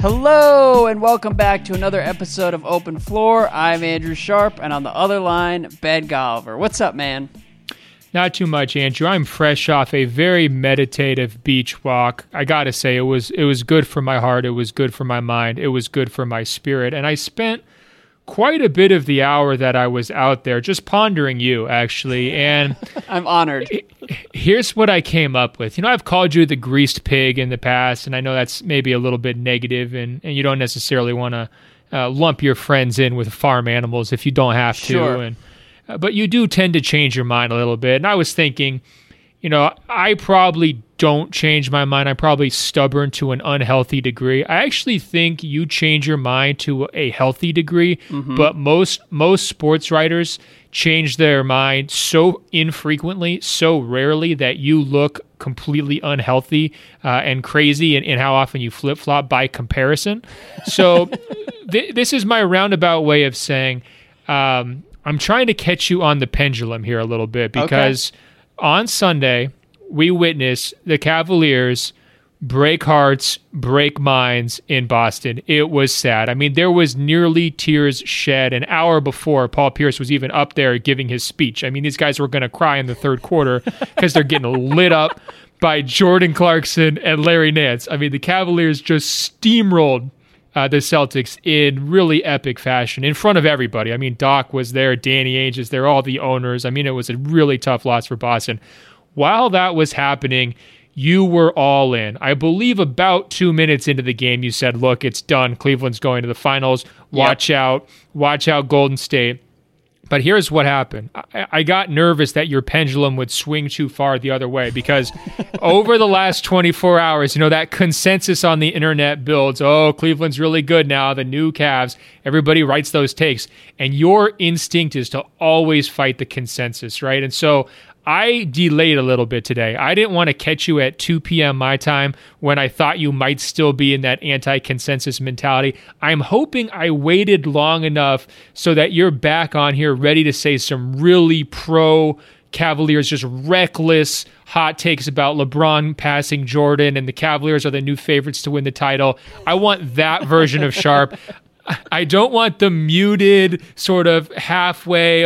Hello and welcome back to another episode of Open Floor. I'm Andrew Sharp, and on the other line, Ben Golliver. What's up, man? Not too much, Andrew. I'm fresh off a very meditative beach walk. I gotta say, it was good for my heart. It was good for my mind. It was good for my spirit. And I spent quite a bit of the hour that I was out there just pondering you, actually. And I'm honored. Here's what I came up with. I've called you the greased pig in the past, and I know that's maybe a little bit negative, and you don't necessarily want to lump your friends in with farm animals if you don't have to. Sure. But you do tend to change your mind a little bit. And I was thinking, I probably don't change my mind. I'm probably stubborn to an unhealthy degree. I actually think you change your mind to a healthy degree, but most sports writers change their mind so infrequently, so rarely, that you look completely unhealthy and crazy in how often you flip-flop by comparison. So this is my roundabout way of saying I'm trying to catch you on the pendulum here a little bit, because on Sunday, we witnessed the Cavaliers break hearts, break minds in Boston. It was sad. I mean, there was nearly tears shed an hour before Paul Pierce was even up there giving his speech. I mean, these guys were going to cry in the third quarter because they're getting lit up by Jordan Clarkson and Larry Nance. I mean, the Cavaliers just steamrolled the Celtics in really epic fashion in front of everybody. I mean, Doc was there, Danny Ainge is there, all the owners. I mean, it was a really tough loss for Boston. While that was happening, you were all in. I believe about 2 minutes into the game, you said, look, it's done. Cleveland's going to the finals. Watch out. Watch out, Golden State. But here's what happened. I got nervous that your pendulum would swing too far the other way, because over the last 24 hours, that consensus on the internet builds, Cleveland's really good now, the new Cavs. Everybody writes those takes. And your instinct is to always fight the consensus, right? And so I delayed a little bit today. I didn't want to catch you at 2 p.m. my time when I thought you might still be in that anti-consensus mentality. I'm hoping I waited long enough so that you're back on here ready to say some really pro-Cavaliers, just reckless hot takes about LeBron passing Jordan and the Cavaliers are the new favorites to win the title. I want that version of Sharp. I don't want the muted, sort of halfway,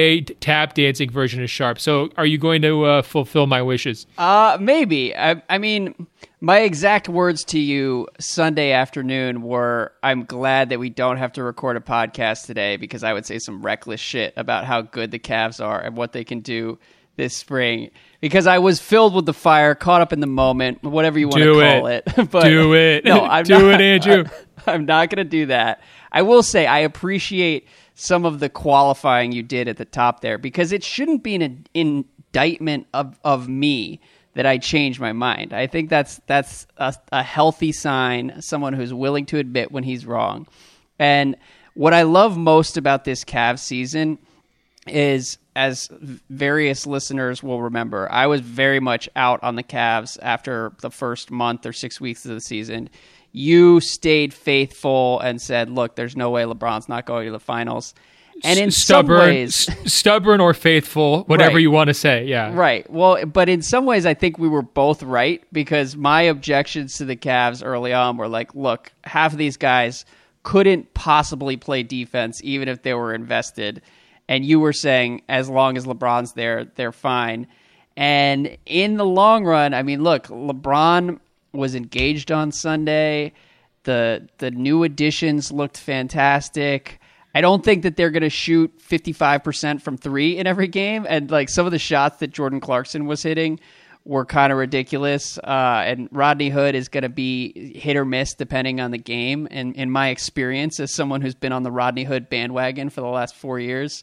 tap dancing version of Sharp. So are you going to fulfill my wishes? Maybe. I mean, my exact words to you Sunday afternoon were, I'm glad that we don't have to record a podcast today, because I would say some reckless shit about how good the Cavs are and what they can do this spring. Because I was filled with the fire, caught up in the moment, whatever you want to call it. But do it. No, I'm do it, Andrew. I'm not going to do that. I will say I appreciate some of the qualifying you did at the top there, because it shouldn't be an indictment of me that I changed my mind. I think that's a healthy sign, someone who's willing to admit when he's wrong. And what I love most about this Cavs season is, as various listeners will remember, I was very much out on the Cavs after the first month or 6 weeks of the season. You stayed faithful and said, look, there's no way LeBron's not going to the finals. And in some ways... Stubborn or faithful, whatever you want to say, yeah. Right. Well, but in some ways, I think we were both right, because my objections to the Cavs early on were like, look, half of these guys couldn't possibly play defense even if they were invested. And you were saying, as long as LeBron's there, they're fine. And in the long run, I mean, look, LeBron was engaged on Sunday. The new additions looked fantastic. I don't think that they're going to shoot 55% from three in every game. And like some of the shots that Jordan Clarkson was hitting were kind of ridiculous. And Rodney Hood is going to be hit or miss depending on the game. And in my experience, as someone who's been on the Rodney Hood bandwagon for the last 4 years,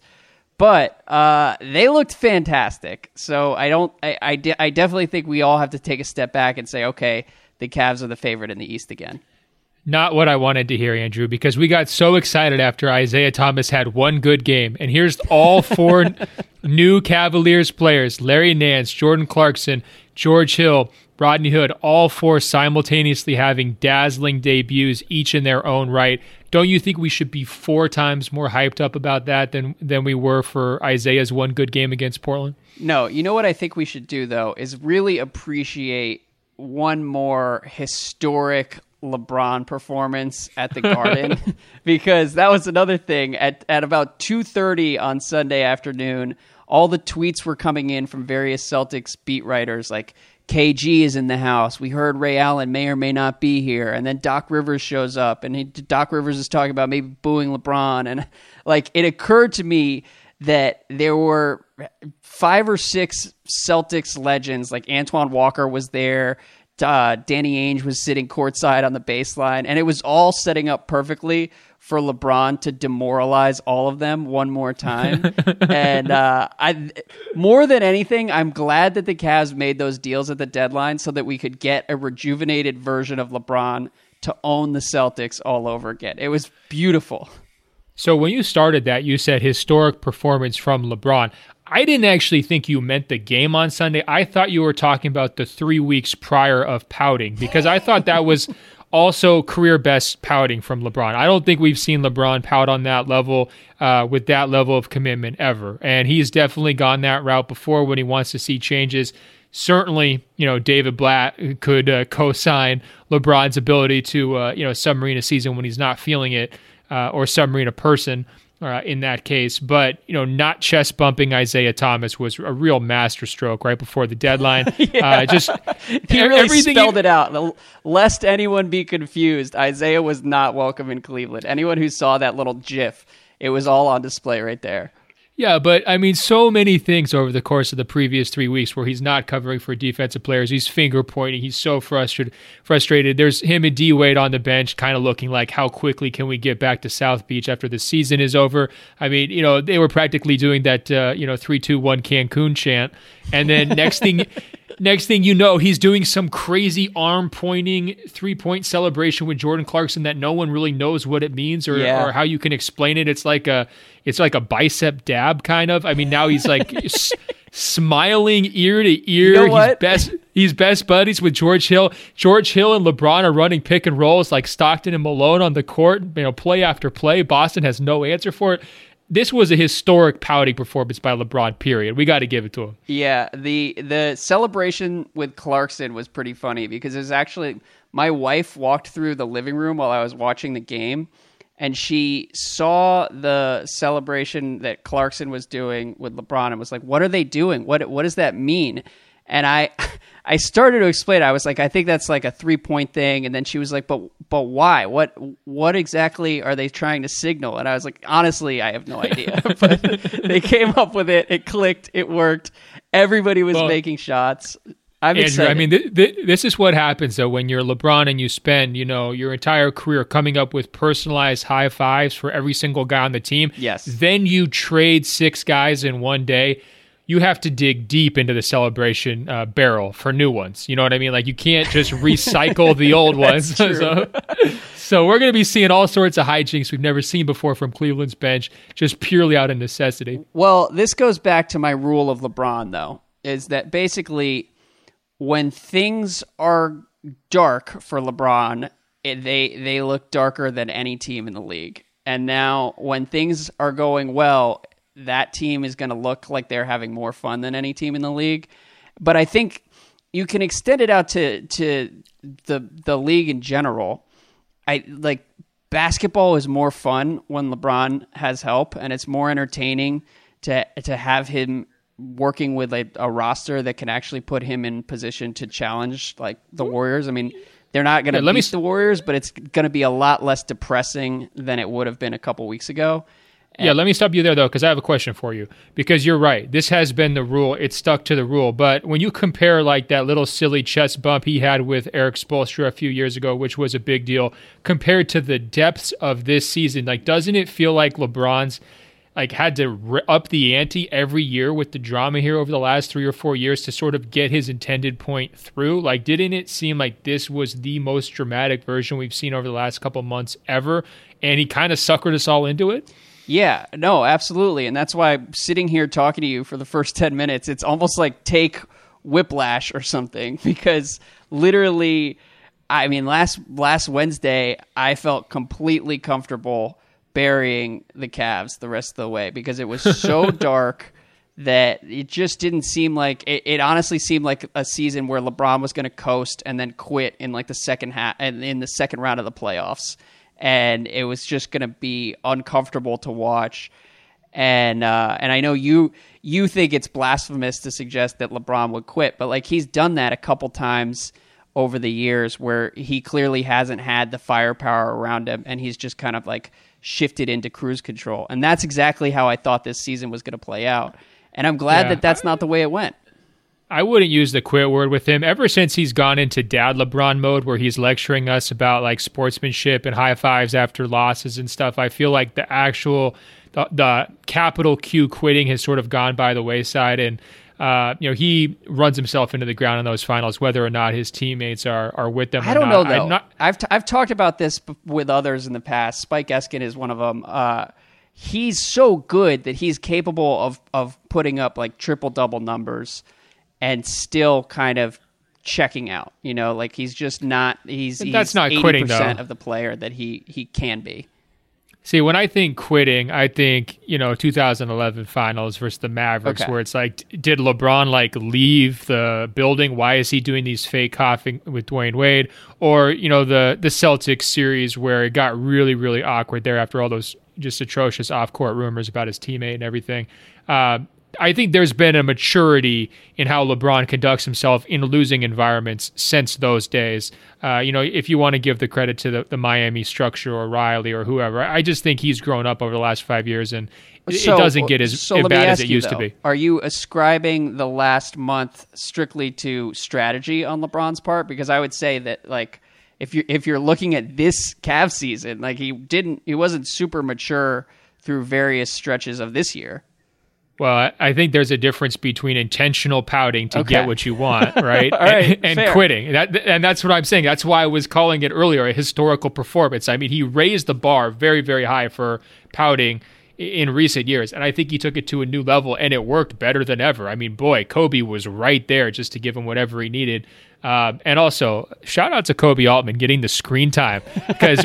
but they looked fantastic. So I definitely think we all have to take a step back and say, okay, the Cavs are the favorite in the East again. Not what I wanted to hear, Andrew, because we got so excited after Isaiah Thomas had one good game. And here's all four new Cavaliers players: Larry Nance, Jordan Clarkson, George Hill, Rodney Hood, all four simultaneously having dazzling debuts, each in their own right. Don't you think we should be 4 times more hyped up about that than we were for Isaiah's one good game against Portland? No, you know what I think we should do, though, is really appreciate one more historic LeBron performance at the Garden because that was another thing. At about 2:30 on Sunday afternoon, all the tweets were coming in from various Celtics beat writers like, KG is in the house. We heard Ray Allen may or may not be here. And then Doc Rivers shows up, and Doc Rivers is talking about maybe booing LeBron. And like, it occurred to me that there were 5 or 6 Celtics legends, like Antoine Walker was there, Danny Ainge was sitting courtside on the baseline, and it was all setting up perfectly for LeBron to demoralize all of them one more time. And I, more than anything, I'm glad that the Cavs made those deals at the deadline so that we could get a rejuvenated version of LeBron to own the Celtics all over again. It was beautiful. So when you started that, you said historic performance from LeBron. I didn't actually think you meant the game on Sunday. I thought you were talking about the 3 weeks prior of pouting, because I thought that was also career best pouting from LeBron. I don't think we've seen LeBron pout on that level with that level of commitment ever. And he's definitely gone that route before when he wants to see changes. Certainly, David Blatt could co-sign LeBron's ability to, submarine a season when he's not feeling it, or submarine a person. In that case, but not chest bumping Isaiah Thomas was a real masterstroke right before the deadline. He really spelled it out, lest anyone be confused. Isaiah was not welcome in Cleveland. Anyone who saw that little GIF, it was all on display right there. Yeah, but I mean, so many things over the course of the previous 3 weeks where he's not covering for defensive players. He's finger pointing. He's so frustrated. There's him and D Wade on the bench kind of looking like, how quickly can we get back to South Beach after the season is over? I mean, they were practically doing that, 3-2-1 Cancun chant. And then next thing you know, he's doing some crazy arm-pointing three-point celebration with Jordan Clarkson that no one really knows what it means or how you can explain it. It's like a bicep dab kind of. I mean, now he's like smiling ear to ear. You know what? He's best buddies with George Hill. George Hill and LeBron are running pick and rolls like Stockton and Malone on the court, play after play. Boston has no answer for it. This was a historic pouting performance by LeBron, period. We got to give it to him. Yeah, the celebration with Clarkson was pretty funny because it was actually, my wife walked through the living room while I was watching the game, and she saw the celebration that Clarkson was doing with LeBron and was like, what are they doing? What does that mean? And I started to explain. I was like, I think that's like a 3-point thing. And then she was like, but why? What exactly are they trying to signal? And I was like, honestly, I have no idea. But they came up with it. It clicked. It worked. Everybody was making shots. I'm excited. I mean, this is what happens, though, when you're LeBron and you spend, your entire career coming up with personalized high fives for every single guy on the team. Yes. Then you trade 6 guys in one day. You have to dig deep into the celebration barrel for new ones. You know what I mean? Like, you can't just recycle the old ones. So we're going to be seeing all sorts of hijinks we've never seen before from Cleveland's bench, just purely out of necessity. Well, this goes back to my rule of LeBron, though, is that basically when things are dark for LeBron, they look darker than any team in the league. And now when things are going well, that team is going to look like they're having more fun than any team in the league. But I think you can extend it out to the league in general. Basketball is more fun when LeBron has help, and it's more entertaining to have him working with a roster that can actually put him in position to challenge like the Warriors. I mean, they're not going to beat the Warriors, but it's going to be a lot less depressing than it would have been a couple weeks ago. Yeah, let me stop you there, though, because I have a question for you. Because you're right. This has been the rule. It's stuck to the rule. But when you compare like that little silly chest bump he had with Eric Spoelstra a few years ago, which was a big deal, compared to the depths of this season, like, doesn't it feel like LeBron's had to up the ante every year with the drama here over the last 3 or 4 years to sort of get his intended point through? Like, didn't it seem like this was the most dramatic version we've seen over the last couple months ever? And he kind of suckered us all into it? Yeah, no, absolutely. And that's why I'm sitting here talking to you for the first 10 minutes. It's almost like take Whiplash or something, because literally, I mean, last Wednesday, I felt completely comfortable burying the Cavs the rest of the way because it was so dark that it just didn't seem like it honestly seemed like a season where LeBron was going to coast and then quit in like the second half and in the second round of the playoffs. And it was just going to be uncomfortable to watch. And I know you think it's blasphemous to suggest that LeBron would quit, but like he's done that a couple times over the years where he clearly hasn't had the firepower around him, and he's just kind of like shifted into cruise control. And that's exactly how I thought this season was going to play out. And I'm glad that that's not the way it went. I wouldn't use the quit word with him. Ever since he's gone into dad LeBron mode where he's lecturing us about like sportsmanship and high fives after losses and stuff, I feel like the capital Q quitting has sort of gone by the wayside. And, he runs himself into the ground in those finals, whether or not his teammates are with them. I don't know, though. I've talked about this with others in the past. Spike Eskin is one of them. He's so good that he's capable of putting up like triple-double numbers and still kind of checking out. Like he's just not. That's not 80% quitting, though. Of the player that he can be. See, when I think quitting, I think 2011 Finals versus the Mavericks, where it's like, did LeBron like leave the building? Why is he doing these fake coughing with Dwayne Wade? Or the Celtics series where it got really, really awkward there after all those just atrocious off-court rumors about his teammate and everything. I think there's been a maturity in how LeBron conducts himself in losing environments since those days. If you want to give the credit to the Miami structure or Riley or whoever, I just think he's grown up over the last 5 years, and it doesn't get as bad as it used to be. Are you ascribing the last month strictly to strategy on LeBron's part? Because I would say that like if you're looking at this Cavs season, like he wasn't super mature through various stretches of this year. Well, I think there's a difference between intentional pouting to get what you want, right? Right, and quitting. And that's what I'm saying. That's why I was calling it earlier a historical performance. I mean, he raised the bar very, very high for pouting in recent years, and I think he took it to a new level, and it worked better than ever. I mean, boy, Kobe was right there just to give him whatever he needed. And also, shout out to Kobe Altman getting the screen time because,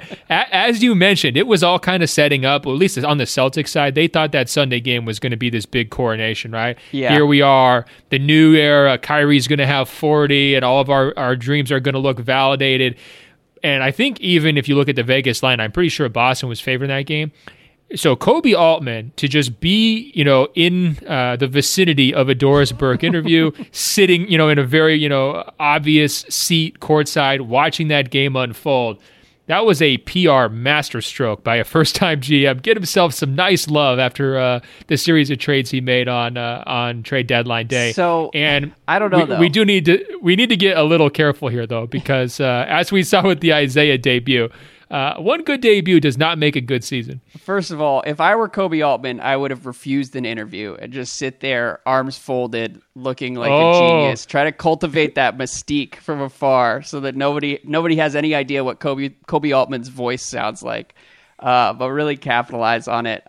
as you mentioned, it was all kind of setting up, or at least on the Celtics side, they thought that Sunday game was going to be this big coronation, right? Yeah. Here we are, the new era, Kyrie's going to have 40 and all of our dreams are going to look validated. And I think even if you look at the Vegas line, I'm pretty sure Boston was favoring that game. So Kobe Altman to just be, in the vicinity of a Doris Burke interview, sitting, in a very, obvious seat courtside, watching that game unfold. That was a PR masterstroke by a first-time GM. Get himself some nice love after the series of trades he made on trade deadline day. So, and I don't know. We need to get a little careful here, though, because as we saw with the Isaiah debut. One good debut does not make a good season. First of all, if I were Kobe Altman, I would have refused an interview and just sit there, arms folded, looking like a genius. Try to cultivate that mystique from afar so that nobody has any idea what Kobe Altman's voice sounds like, but really capitalize on it.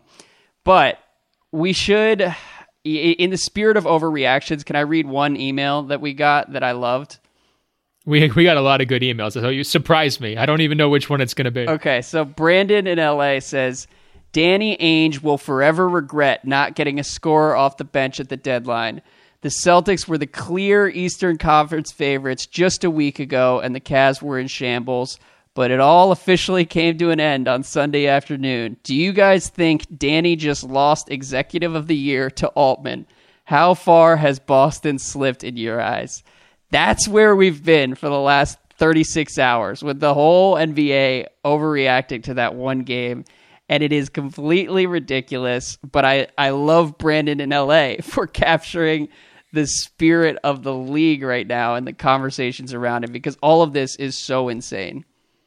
But we should, in the spirit of overreactions, can I read one email that we got that I loved? We got a lot of good emails, so you surprised me. I don't even know which one it's going to be. Okay, so Brandon in LA says, Danny Ainge will forever regret not getting a scorer off the bench at the deadline. The Celtics were the clear Eastern Conference favorites just a week ago, and the Cavs were in shambles, but it all officially came to an end on Sunday afternoon. Do you guys think Danny just lost Executive of the Year to Altman? How far has Boston slipped in your eyes? That's where we've been for the last 36 hours with the whole NBA overreacting to that one game. And it is completely ridiculous. But I love Brandon in LA for capturing the spirit of the league right now and the conversations around it, because all of this is so insane.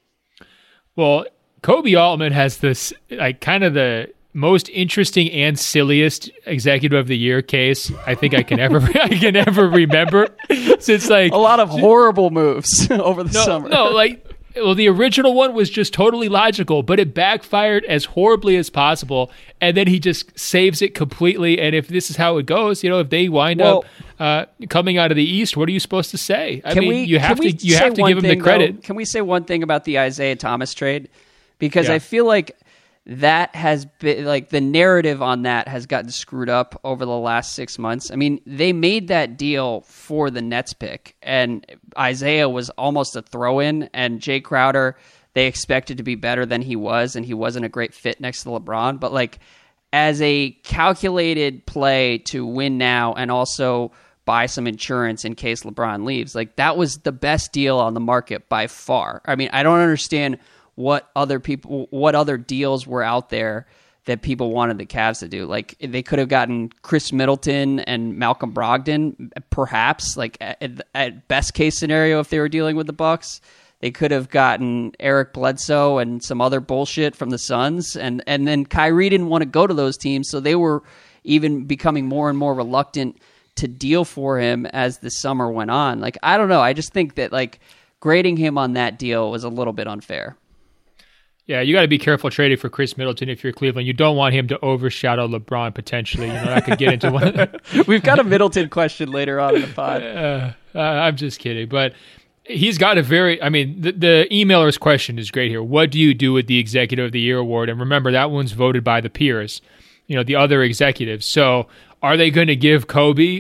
Well, Kobe Altman has this kind of the most interesting and silliest Executive of the Year case I think I can ever remember. Since a lot of horrible moves over the summer. The original one was just totally logical, but it backfired as horribly as possible, and then he just saves it completely. And if this is how it goes, if they wind up coming out of the East, what are you supposed to say? You have to give him the credit. Can we say one thing about the Isaiah Thomas trade? Because I feel like that has been like the narrative on that has gotten screwed up over the last 6 months. I mean, they made that deal for the Nets pick, and Isaiah was almost a throw-in, and Jay Crowder, they expected to be better than he was, and he wasn't a great fit next to LeBron. But like as a calculated play to win now and also buy some insurance in case LeBron leaves, like that was the best deal on the market by far. I mean, I don't understand what other deals were out there that people wanted the Cavs to do. Like they could have gotten Chris Middleton and Malcolm Brogdon, perhaps, like at best case scenario, if they were dealing with the Bucks. They could have gotten Eric Bledsoe and some other bullshit from the Suns, and then Kyrie didn't want to go to those teams, so they were even becoming more and more reluctant to deal for him as the summer went on. Like, I don't know. I just think that like grading him on that deal was a little bit unfair. Yeah, you got to be careful trading for Chris Middleton if you're Cleveland. You don't want him to overshadow LeBron potentially. You know, that could get into one of the... We've got a Middleton question later on in the pod. I'm just kidding, but he's got a very... I mean, the emailer's question is great here. What do you do with the Executive of the Year award? And remember, that one's voted by the peers, you know, the other executives. So are they going to give Kobe,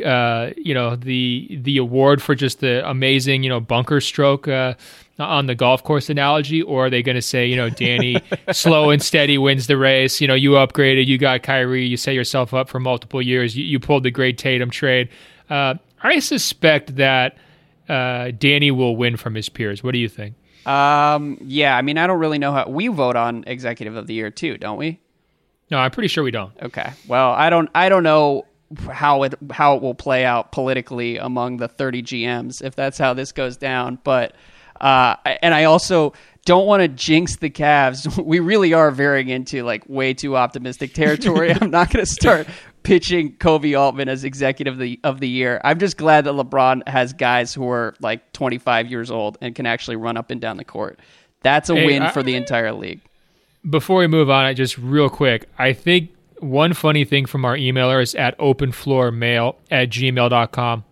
the award for just the amazing, bunker stroke on the golf course analogy, or are they going to say, Danny, slow and steady wins the race. You upgraded, you got Kyrie, you set yourself up for multiple years. You pulled the great Tatum trade. I suspect that Danny will win from his peers. What do you think? Yeah, I mean, I don't really know how we vote on Executive of the Year too, don't we? No, I'm pretty sure we don't. Okay. Well, I don't know how it will play out politically among the 30 GMs if that's how this goes down, but and I also don't want to jinx the Cavs. We really are veering into like way too optimistic territory. I'm not going to start pitching Kobe Altman as Executive of the Year. I'm just glad that LeBron has guys who are like 25 years old and can actually run up and down the court. That's a win for the entire league. Before we move on, just real quick, I think one funny thing from our emailer is at openfloormail@gmail.com.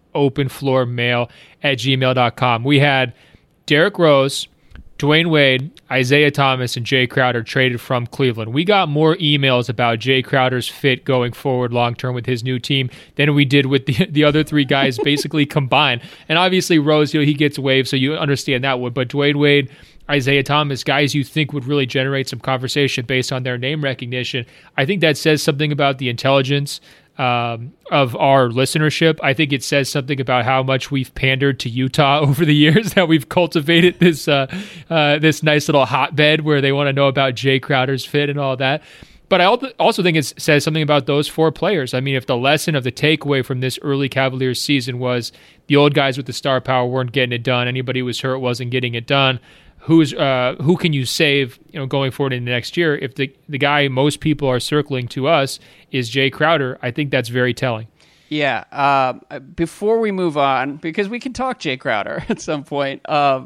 Openfloormail@gmail.com. We had Derrick Rose, Dwayne Wade, Isaiah Thomas, and Jay Crowder traded from Cleveland. We got more emails about Jay Crowder's fit going forward long-term with his new team than we did with the other three guys basically combined. And obviously Rose, he gets waived, so you understand that one. But Dwayne Wade, Isaiah Thomas, guys you think would really generate some conversation based on their name recognition. I think that says something about the intelligence of our listenership. I think it says something about how much we've pandered to Utah over the years, that we've cultivated this this nice little hotbed where they want to know about Jay Crowder's fit and all that. But I also think it says something about those four players. I mean, if the lesson of the takeaway from this early Cavaliers season was the old guys with the star power weren't getting it done, anybody who was hurt wasn't getting it done, who can you save going forward in the next year? If the guy most people are circling to us is Jay Crowder, I think that's very telling. Yeah. Before we move on, because we can talk Jay Crowder at some point,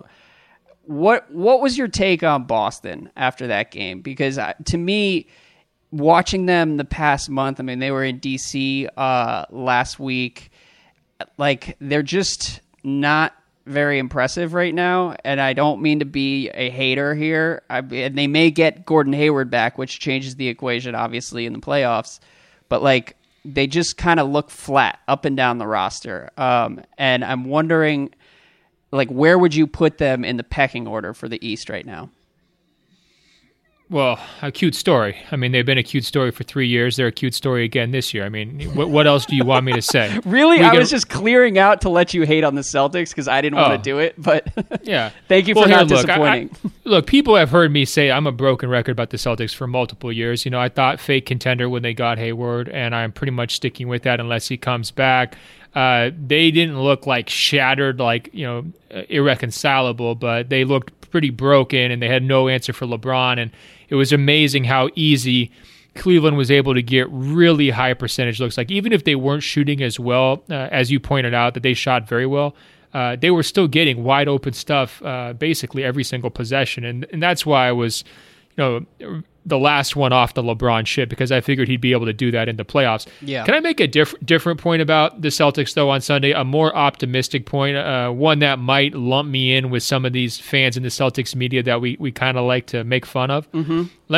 what was your take on Boston after that game? Because to me, watching them the past month, I mean, they were in DC last week. Like, they're just not very impressive right now, and I don't mean to be a hater here. And they may get Gordon Hayward back, which changes the equation, obviously, in the playoffs. But, like, they just kind of look flat up and down the roster. And I'm wondering, like, where would you put them in the pecking order for the East right now? Well, a cute story. I mean, they've been a cute story for 3 years. They're a cute story again this year. I mean, what else do you want me to say? Really? I was just clearing out to let you hate on the Celtics because I didn't want to do it. But yeah, thank you for not disappointing. Look, people have heard me say I'm a broken record about the Celtics for multiple years. I thought fake contender when they got Hayward, and I'm pretty much sticking with that unless he comes back. They didn't look like shattered, like, irreconcilable, but they looked pretty broken, and they had no answer for LeBron. And it was amazing how easy Cleveland was able to get really high percentage looks. Like, even if they weren't shooting as well, as you pointed out, that they shot very well, they were still getting wide open stuff basically every single possession. And that's why I was the last one off the LeBron ship, because I figured he'd be able to do that in the playoffs. Yeah. Can I make a different point about the Celtics, though, on Sunday? A more optimistic point, one that might lump me in with some of these fans in the Celtics media that we kind of like to make fun of. Mm-hmm. Let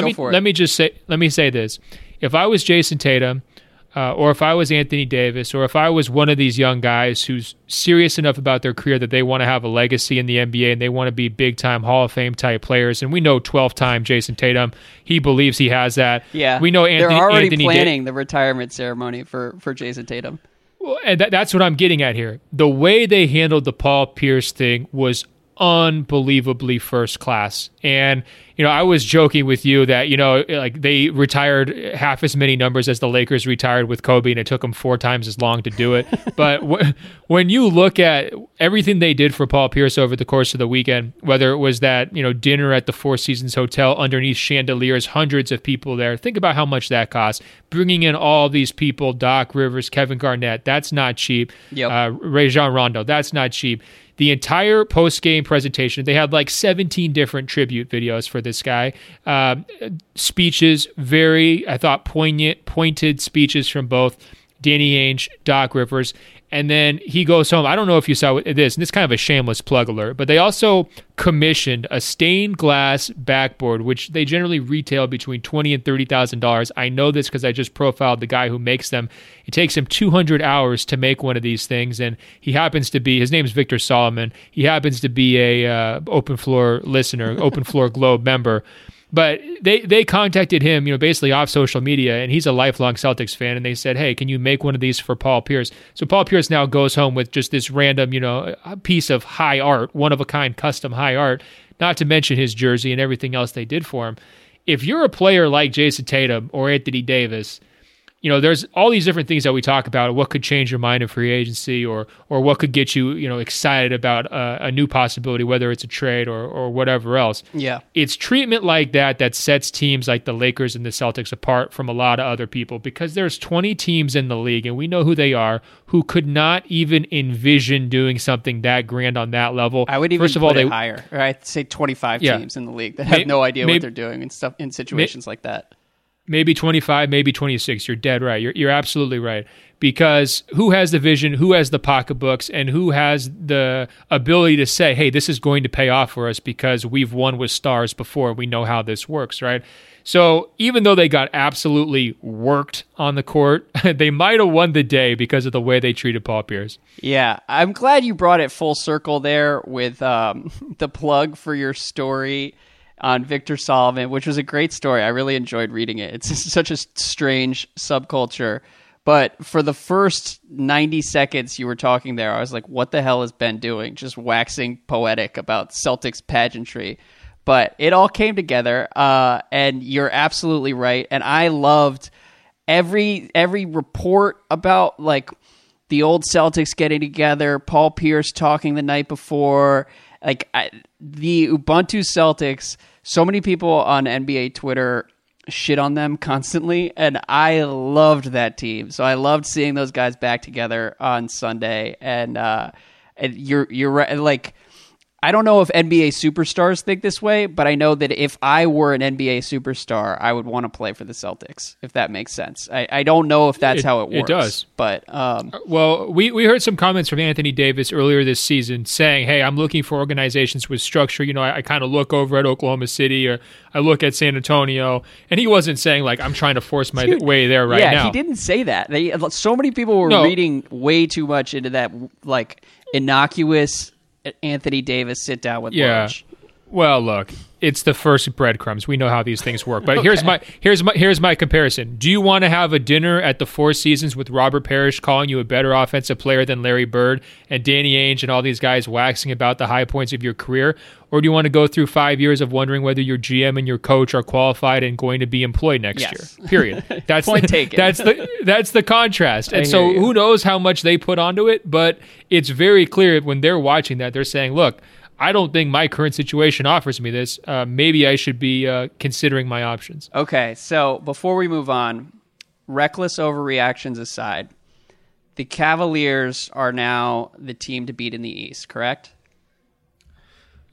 me say this. If I was Jason Tatum, or if I was Anthony Davis, or if I was one of these young guys who's serious enough about their career that they want to have a legacy in the NBA and they want to be big-time Hall of Fame type players, and we know 12-time Jason Tatum, he believes he has that. Yeah, we know they're already planning the retirement ceremony for Jason Tatum. Well, and that's what I'm getting at here. The way they handled the Paul Pierce thing was unbelievably first class. And, I was joking with you that, like they retired half as many numbers as the Lakers retired with Kobe, and it took them 4 times as long to do it. But when you look at everything they did for Paul Pierce over the course of the weekend, whether it was that, dinner at the Four Seasons Hotel underneath chandeliers, hundreds of people there, think about how much that cost. Bringing in all these people, Doc Rivers, Kevin Garnett, that's not cheap. Yep. Rajon Rondo, that's not cheap. The entire post-game presentation, they had like 17 different tribute videos for this guy. Speeches, very, I thought, pointed speeches from both Danny Ainge, Doc Rivers. And then he goes home. I don't know if you saw this, and this is kind of a shameless plug alert, but they also commissioned a stained glass backboard, which they generally retail between $20,000 and $30,000. I know this because I just profiled the guy who makes them. It takes him 200 hours to make one of these things, and he happens to be, his name's Victor Solomon. He happens to be a Open Floor listener, Open Floor Globe member. But they contacted him, basically off social media, and he's a lifelong Celtics fan, and they said, hey, can you make one of these for Paul Pierce? So Paul Pierce now goes home with just this random, piece of high art, one-of-a-kind custom high art, not to mention his jersey and everything else they did for him. If you're a player like Jason Tatum or Anthony Davis, there's all these different things that we talk about, what could change your mind in free agency or what could get you, excited about a new possibility, whether it's a trade or whatever else. Yeah. It's treatment like that sets teams like the Lakers and the Celtics apart from a lot of other people, because there's 20 teams in the league, and we know who they are, who could not even envision doing something that grand on that level. I would even put it higher. Or I'd say 25 teams in the league that have no idea what they're doing in situations like that. Maybe 25, maybe 26. You're dead right. You're absolutely right. Because who has the vision, who has the pocketbooks, and who has the ability to say, hey, this is going to pay off for us because we've won with stars before. We know how this works, right? So even though they got absolutely worked on the court, they might have won the day because of the way they treated Paul Pierce. Yeah, I'm glad you brought it full circle there with the plug for your story on Victor Solomon, which was a great story. I really enjoyed reading it. It's such a strange subculture. But for the first 90 seconds you were talking there, I was like, what the hell is Ben doing? Just waxing poetic about Celtics pageantry. But it all came together, and you're absolutely right. And I loved every report about like the old Celtics getting together, Paul Pierce talking the night before, the Ubuntu Celtics. So many people on NBA Twitter shit on them constantly, and I loved that team. So I loved seeing those guys back together on Sunday. And you're right. Like, I don't know if NBA superstars think this way, but I know that if I were an NBA superstar, I would want to play for the Celtics, if that makes sense. I don't know if that's how it works. It does. But, well, we heard some comments from Anthony Davis earlier this season saying, hey, I'm looking for organizations with structure. I kind of look over at Oklahoma City, or I look at San Antonio, and he wasn't saying, like, I'm trying to force my way there now. Yeah, he didn't say that. So many people were reading way too much into that, like, innocuous Anthony Davis sit down with lunch. Well, look, it's the first breadcrumbs. We know how these things work. But okay. here's my comparison. Do you want to have a dinner at the Four Seasons with Robert Parrish calling you a better offensive player than Larry Bird, and Danny Ainge and all these guys waxing about the high points of your career? Or do you want to go through 5 years of wondering whether your GM and your coach are qualified and going to be employed next year? Period. That's Point taken. That's the contrast. And so who knows how much they put onto it, but it's very clear when they're watching that, they're saying, look, I don't think my current situation offers me this. Maybe I should be considering my options. Okay, so before we move on, reckless overreactions aside, the Cavaliers are now the team to beat in the East, correct?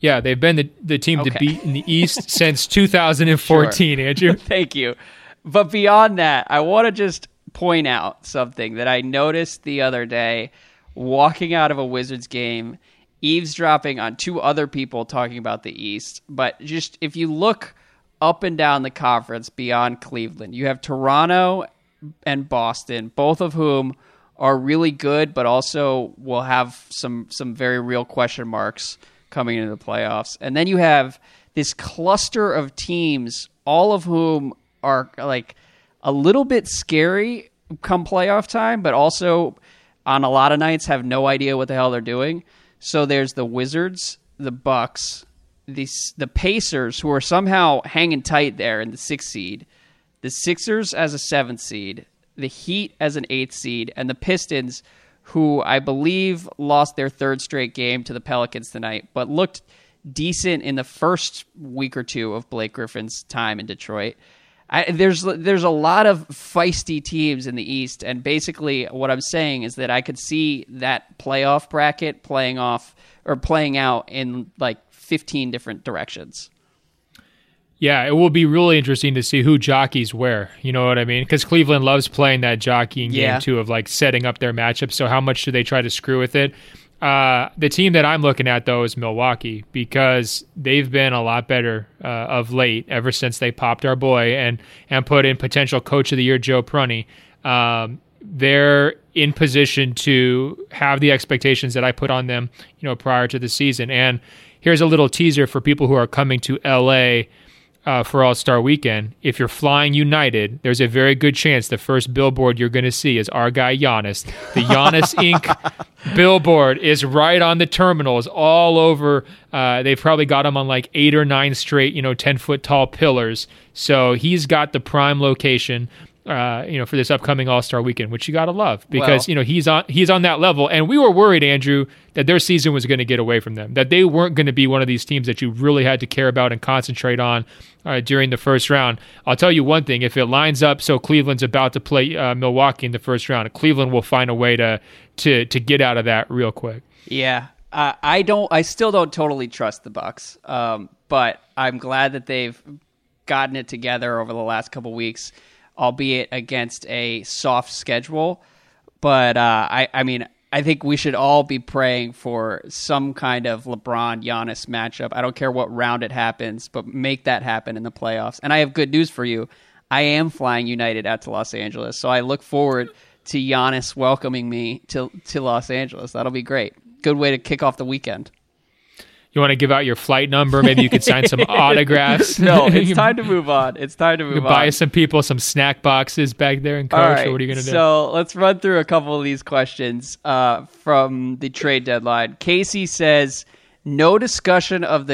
Yeah, they've been the team to beat in the East since 2014, sure. Andrew. Thank you. But beyond that, I want to just point out something that I noticed the other day walking out of a Wizards game, eavesdropping on two other people talking about the East. But just if you look up and down the conference beyond Cleveland, you have Toronto and Boston, both of whom are really good, but also will have some very real question marks coming into the playoffs. And then you have this cluster of teams, all of whom are like a little bit scary come playoff time, but also on a lot of nights have no idea what the hell they're doing. So there's the Wizards, the Bucks, the Pacers, who are somehow hanging tight there in the 6th seed, the Sixers as a 7th seed, the Heat as an 8th seed, and the Pistons, who I believe lost their 3rd straight game to the Pelicans tonight, but looked decent in the first week or two of Blake Griffin's time in Detroit. There's a lot of feisty teams in the East, and basically what I'm saying is that I could see that playoff bracket playing out in like 15 different directions. Yeah, it will be really interesting to see who jockeys where. You know what I mean? Because Cleveland loves playing that jockeying game too, of like setting up their matchups. So how much do they try to screw with it? The team that I'm looking at, though, is Milwaukee, because they've been a lot better of late, ever since they popped our boy and put in potential Coach of the Year Joe Prunty. They're in position to have the expectations that I put on them, prior to the season. And here's a little teaser for people who are coming to LA for All-Star Weekend. If you're flying United, there's a very good chance the first billboard you're going to see is our guy Giannis. The Giannis Inc. billboard is right on the terminals all over. They've probably got him on like 8 or 9 straight, 10-foot tall pillars. So he's got the prime location, for this upcoming All-Star Weekend, which you got to love, because, he's on that level. And we were worried, Andrew, that their season was going to get away from them, that they weren't going to be one of these teams that you really had to care about and concentrate on during the first round. I'll tell you one thing, if it lines up so Cleveland's about to play Milwaukee in the first round, Cleveland will find a way to get out of that real quick. Yeah. I still don't totally trust the Bucks, but I'm glad that they've gotten it together over the last couple weeks, albeit against a soft schedule. But I think we should all be praying for some kind of LeBron-Giannis matchup. I don't care what round it happens, but make that happen in the playoffs. And I have good news for you. I am flying United out to Los Angeles, so I look forward to Giannis welcoming me to Los Angeles. That'll be great. Good way to kick off the weekend. You want to give out your flight number? Maybe you could sign some autographs. No, it's time to move on. It's time to move on. Buy some people some snack boxes back there in Coach. All right, or what are you going to do? So let's run through a couple of these questions from the trade deadline. Casey says, no discussion of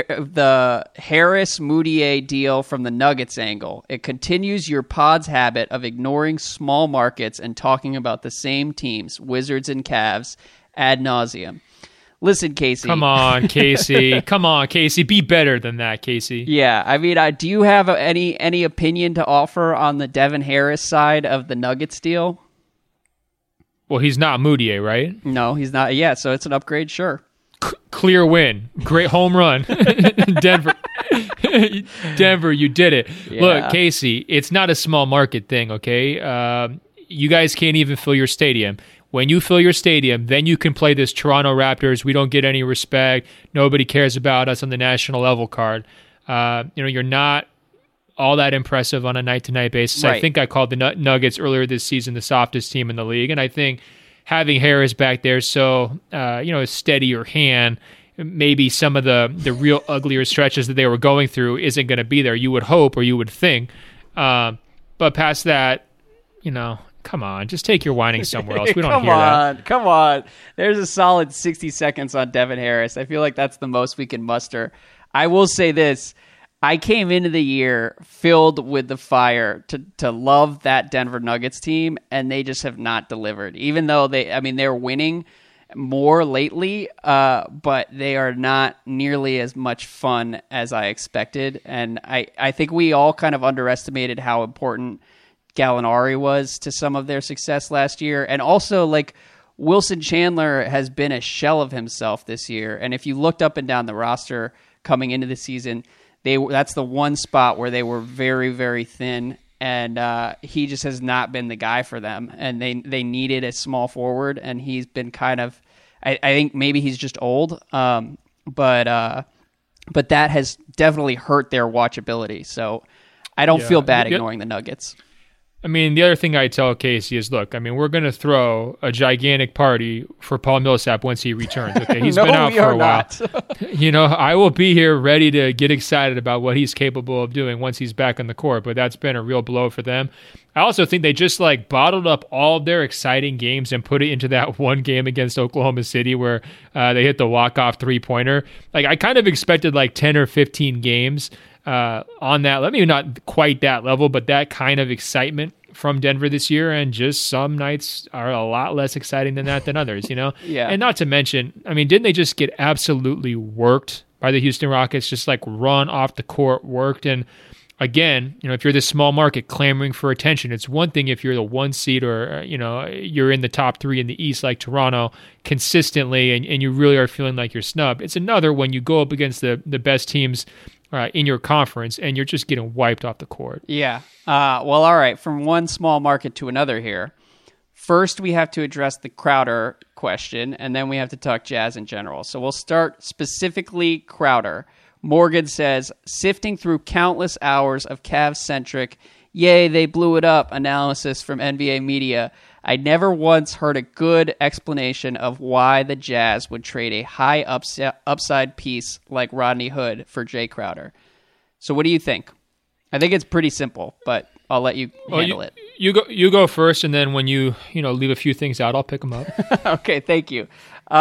the Harris-Moutier deal from the Nuggets angle. It continues your pod's habit of ignoring small markets and talking about the same teams, Wizards and Cavs, ad nauseum. Listen, Casey. Come on, Casey. Come on, Casey. Be better than that, Casey. Yeah, I mean, do you have any opinion to offer on the Devin Harris side of the Nuggets deal? Well, he's not Moutier, right? No, he's not. Yeah, so it's an upgrade, sure. Clear win. Great home run. Denver. Denver, you did it. Yeah. Look, Casey, it's not a small market thing, okay? You guys can't even fill your stadium. When you fill your stadium, then you can play this Toronto Raptors. We don't get any respect. Nobody cares about us on the national level card. You're not all that impressive on a night-to-night basis. Right. I think I called the Nuggets earlier this season the softest team in the league, and I think having Harris back there so a steadier hand, maybe some of the real uglier stretches that they were going through isn't going to be there. You would hope, or you would think. But past that, come on, just take your whining somewhere else. We don't hear that. Come on. There's a solid 60 seconds on Devin Harris. I feel like that's the most we can muster. I will say this. I came into the year filled with the fire to love that Denver Nuggets team, and they just have not delivered. Even though they're winning more lately, but they are not nearly as much fun as I expected. And I think we all kind of underestimated how important Gallinari was to some of their success last year. And also, like, Wilson Chandler has been a shell of himself this year. And if you looked up and down the roster coming into the season, that's the one spot where they were very, very thin. And he just has not been the guy for them. And they needed a small forward, and he's been kind of, I think maybe he's just old. But that has definitely hurt their watchability. So I don't feel bad ignoring the Nuggets. I mean, the other thing I tell Casey is, look, I mean, we're going to throw a gigantic party for Paul Millsap once he returns. Okay, he's been out for a while. I will be here ready to get excited about what he's capable of doing once he's back on the court, but that's been a real blow for them. I also think they just bottled up all of their exciting games and put it into that one game against Oklahoma City where they hit the walk-off three-pointer. I kind of expected 10 or 15 games on that. Maybe not quite that level, but that kind of excitement from Denver this year, and just some nights are a lot less exciting than that than others, Yeah. And not to mention, I mean, didn't they just get absolutely worked by the Houston Rockets? Just run off the court, worked. And again, if you're this small market clamoring for attention, it's one thing if you're the one seed or, you're in the top three in the East like Toronto consistently and you really are feeling like you're snubbed. It's another when you go up against the best teams in your conference and you're just getting wiped off the court. Yeah. Well, all right. From one small market to another here. First, we have to address the Crowder question, and then we have to talk Jazz in general. So we'll start specifically Crowder. Morgan says, sifting through countless hours of Cavs-centric, yay, they blew it up analysis from NBA media, I never once heard a good explanation of why the Jazz would trade a high upside piece like Rodney Hood for Jay Crowder. So what do you think? I think it's pretty simple, but I'll let you handle it. You go first, and then when you leave a few things out, I'll pick them up. Okay, thank you.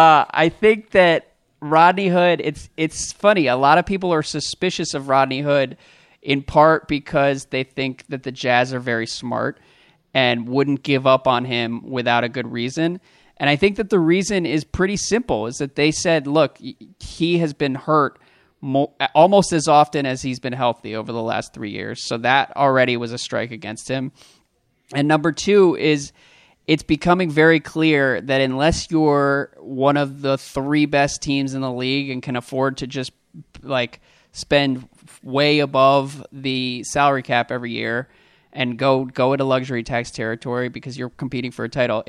I think that Rodney Hood, it's funny. A lot of people are suspicious of Rodney Hood in part because they think that the Jazz are very smart and wouldn't give up on him without a good reason. And I think that the reason is pretty simple, is that they said, look, he has been hurt almost as often as he's been healthy over the last 3 years. So that already was a strike against him. And number two is it's becoming very clear that unless you're one of the three best teams in the league and can afford to just spend way above the salary cap every year and go into luxury tax territory because you're competing for a title,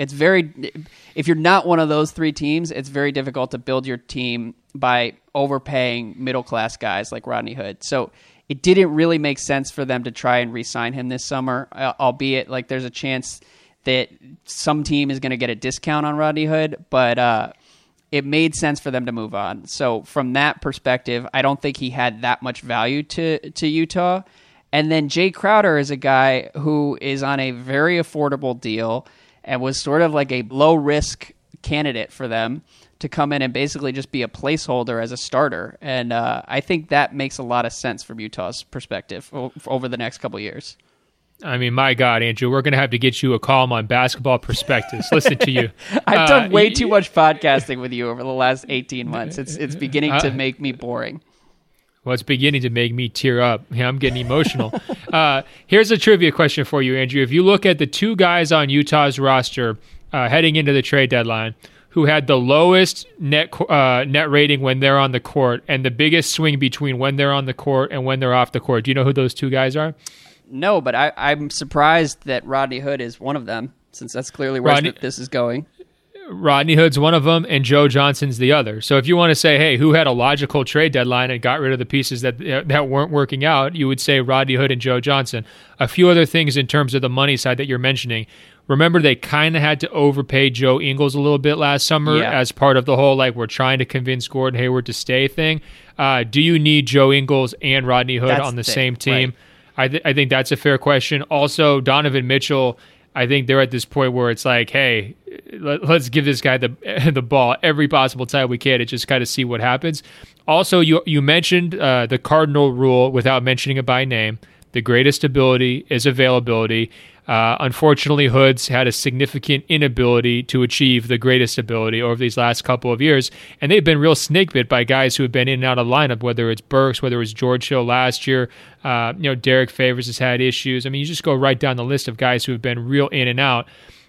if you're not one of those three teams, it's very difficult to build your team by overpaying middle-class guys like Rodney Hood. So it didn't really make sense for them to try and re-sign him this summer, albeit there's a chance that some team is going to get a discount on Rodney Hood, but it made sense for them to move on. So from that perspective, I don't think he had that much value to Utah. And then Jay Crowder is a guy who is on a very affordable deal and was sort of like a low-risk candidate for them to come in and basically just be a placeholder as a starter. And I think that makes a lot of sense from Utah's perspective over the next couple of years. I mean, my God, Andrew, we're going to have to get you a column on Basketball Prospectus. Listen to you. I've done way too much podcasting with you over the last 18 months. It's beginning to make me boring. Well, it's beginning to make me tear up. Yeah, I'm getting emotional. Here's a trivia question for you, Andrew. If you look at the two guys on Utah's roster heading into the trade deadline who had the lowest net rating when they're on the court and the biggest swing between when they're on the court and when they're off the court, do you know who those two guys are? No, but I'm surprised that Rodney Hood is one of them, since that's clearly where this is going. Rodney Hood's one of them, and Joe Johnson's the other. So if you want to say, hey, who had a logical trade deadline and got rid of the pieces that weren't working out, you would say Rodney Hood and Joe Johnson. A few other things in terms of the money side that you're mentioning. Remember, they kind of had to overpay Joe Ingles a little bit last summer as part of the whole, we're trying to convince Gordon Hayward to stay thing. Do you need Joe Ingles and Rodney Hood on the same team? Right. I think that's a fair question. Also, Donovan Mitchell, I think they're at this point where it's hey, let's give this guy the ball every possible time we can to just kind of see what happens. Also, you mentioned the cardinal rule without mentioning it by name. The greatest ability is availability. Unfortunately, Hood's had a significant inability to achieve the greatest ability over these last couple of years, and they've been real snake bit by guys who have been in and out of lineup, whether it's Burks, whether it was George Hill last year. Derek Favors has had issues. I mean, you just go right down the list of guys who have been real in and out.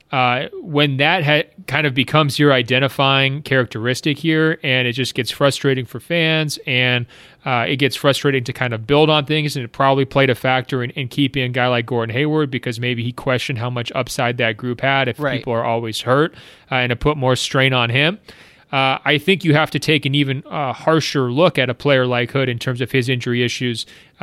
When that kind of becomes your identifying characteristic here, and it just gets frustrating for fans, and it gets frustrating to kind of build on things, and it probably played a factor in keeping a guy like Gordon Hayward, because maybe he questioned how much upside that group had if people are always hurt, and it put more strain on him. I think you have to take an even harsher look at a player like Hood in terms of his injury issues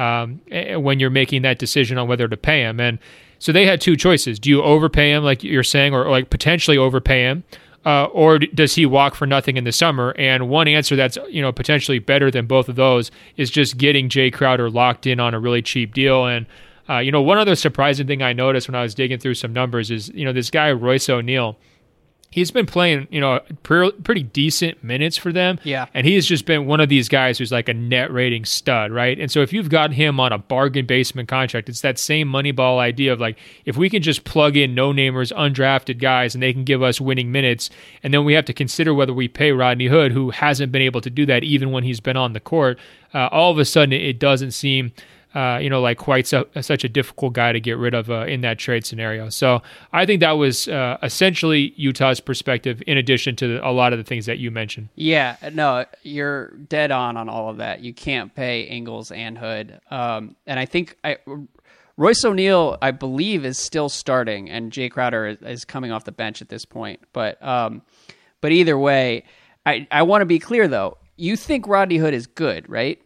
when you're making that decision on whether to pay him. And so they had two choices. Do you overpay him, like you're saying, or like potentially overpay him, or does he walk for nothing in the summer? And one answer that's potentially better than both of those is just getting Jay Crowder locked in on a really cheap deal. And one other surprising thing I noticed when I was digging through some numbers is this guy Royce O'Neal. He's been playing, pretty decent minutes for them. Yeah. And he has just been one of these guys who's like a net rating stud, right? And so if you've got him on a bargain basement contract, it's that same Moneyball idea of like, if we can just plug in no-namers, undrafted guys, and they can give us winning minutes, and then we have to consider whether we pay Rodney Hood, who hasn't been able to do that even when he's been on the court, all of a sudden it doesn't seem like quite such a difficult guy to get rid of in that trade scenario. So I think that was essentially Utah's perspective, in addition to a lot of the things that you mentioned. Yeah, no, you're dead on all of that. You can't pay Ingles and Hood. And I think Royce O'Neal, I believe, is still starting, and Jay Crowder is coming off the bench at this point. But either way, I want to be clear, though. You think Rodney Hood is good, right?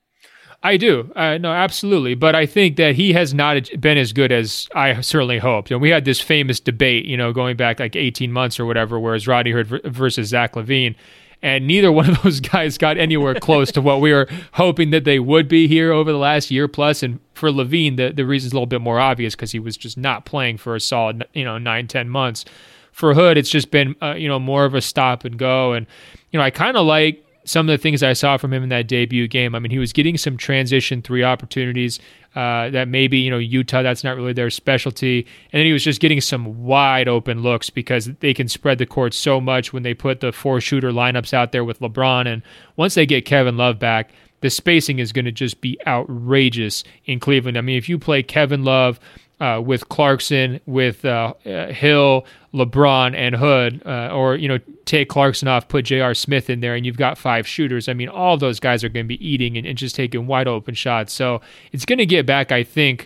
I do. No, absolutely. But I think that he has not been as good as I certainly hoped. And we had this famous debate, going back like 18 months or whatever, whereas Rodney Hood versus Zach LaVine. And neither one of those guys got anywhere close to what we were hoping that they would be here over the last year plus. And for LaVine, the reason's a little bit more obvious because he was just not playing for a solid, 9-10 months. For Hood, it's just been, more of a stop and go. And, I kind of like some of the things I saw from him in that debut game. I mean, he was getting some transition 3 opportunities that maybe, Utah, that's not really their specialty. And then he was just getting some wide open looks because they can spread the court so much when they put the 4-shooter lineups out there with LeBron. And once they get Kevin Love back, the spacing is going to just be outrageous in Cleveland. I mean, if you play Kevin Love with Clarkson, with Hill, LeBron, and Hood, or take Clarkson off, put J.R. Smith in there, and you've got 5 shooters. I mean, all of those guys are going to be eating and just taking wide open shots. So it's going to get back, I think,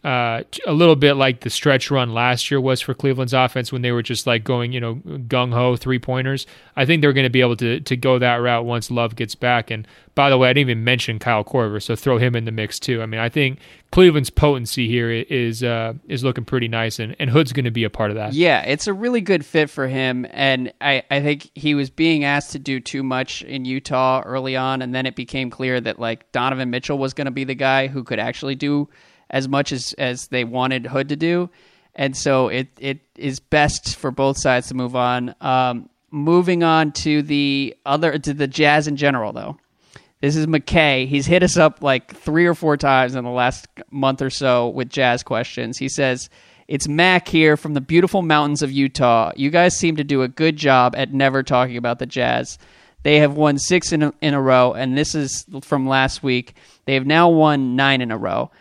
a little bit like the stretch run last year was for Cleveland's offense when they were just like going, gung-ho 3-pointers. I think they're going to be able to go that route once Love gets back. And by the way, I didn't even mention Kyle Korver, so throw him in the mix too. I mean, I think Cleveland's potency here is looking pretty nice, and Hood's going to be a part of that. Yeah, it's a really good fit for him, and I think he was being asked to do too much in Utah early on, and then it became clear that like Donovan Mitchell was going to be the guy who could actually do as much as they wanted Hood to do. And so it is best for both sides to move on. Moving on to the Jazz in general, though. This is McKay. He's hit us up like 3 or 4 times in the last month or so with Jazz questions. He says, "It's Mac here from the beautiful mountains of Utah. You guys seem to do a good job at never talking about the Jazz. They have won 6 in a row, and this is from last week. They have now won 9 in a row.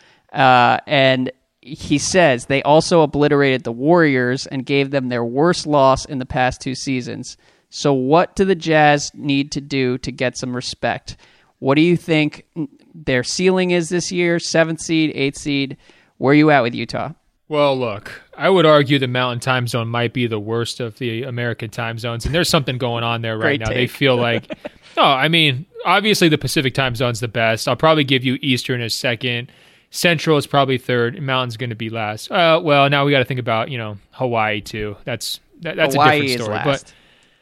And he says they also obliterated the Warriors and gave them their worst loss in the past 2 seasons. So what do the Jazz need to do to get some respect? What do you think their ceiling is this year? 7th seed, 8th seed? Where are you at with Utah?" Well, look, I would argue the Mountain Time Zone might be the worst of the American time zones, and there's something going on there right now. They feel like, obviously the Pacific Time Zone's the best. I'll probably give you Eastern as second. Central is probably third, and Mountain's going to be last. Well, now we got to think about Hawaii too. That's Hawaii a different story. Is last.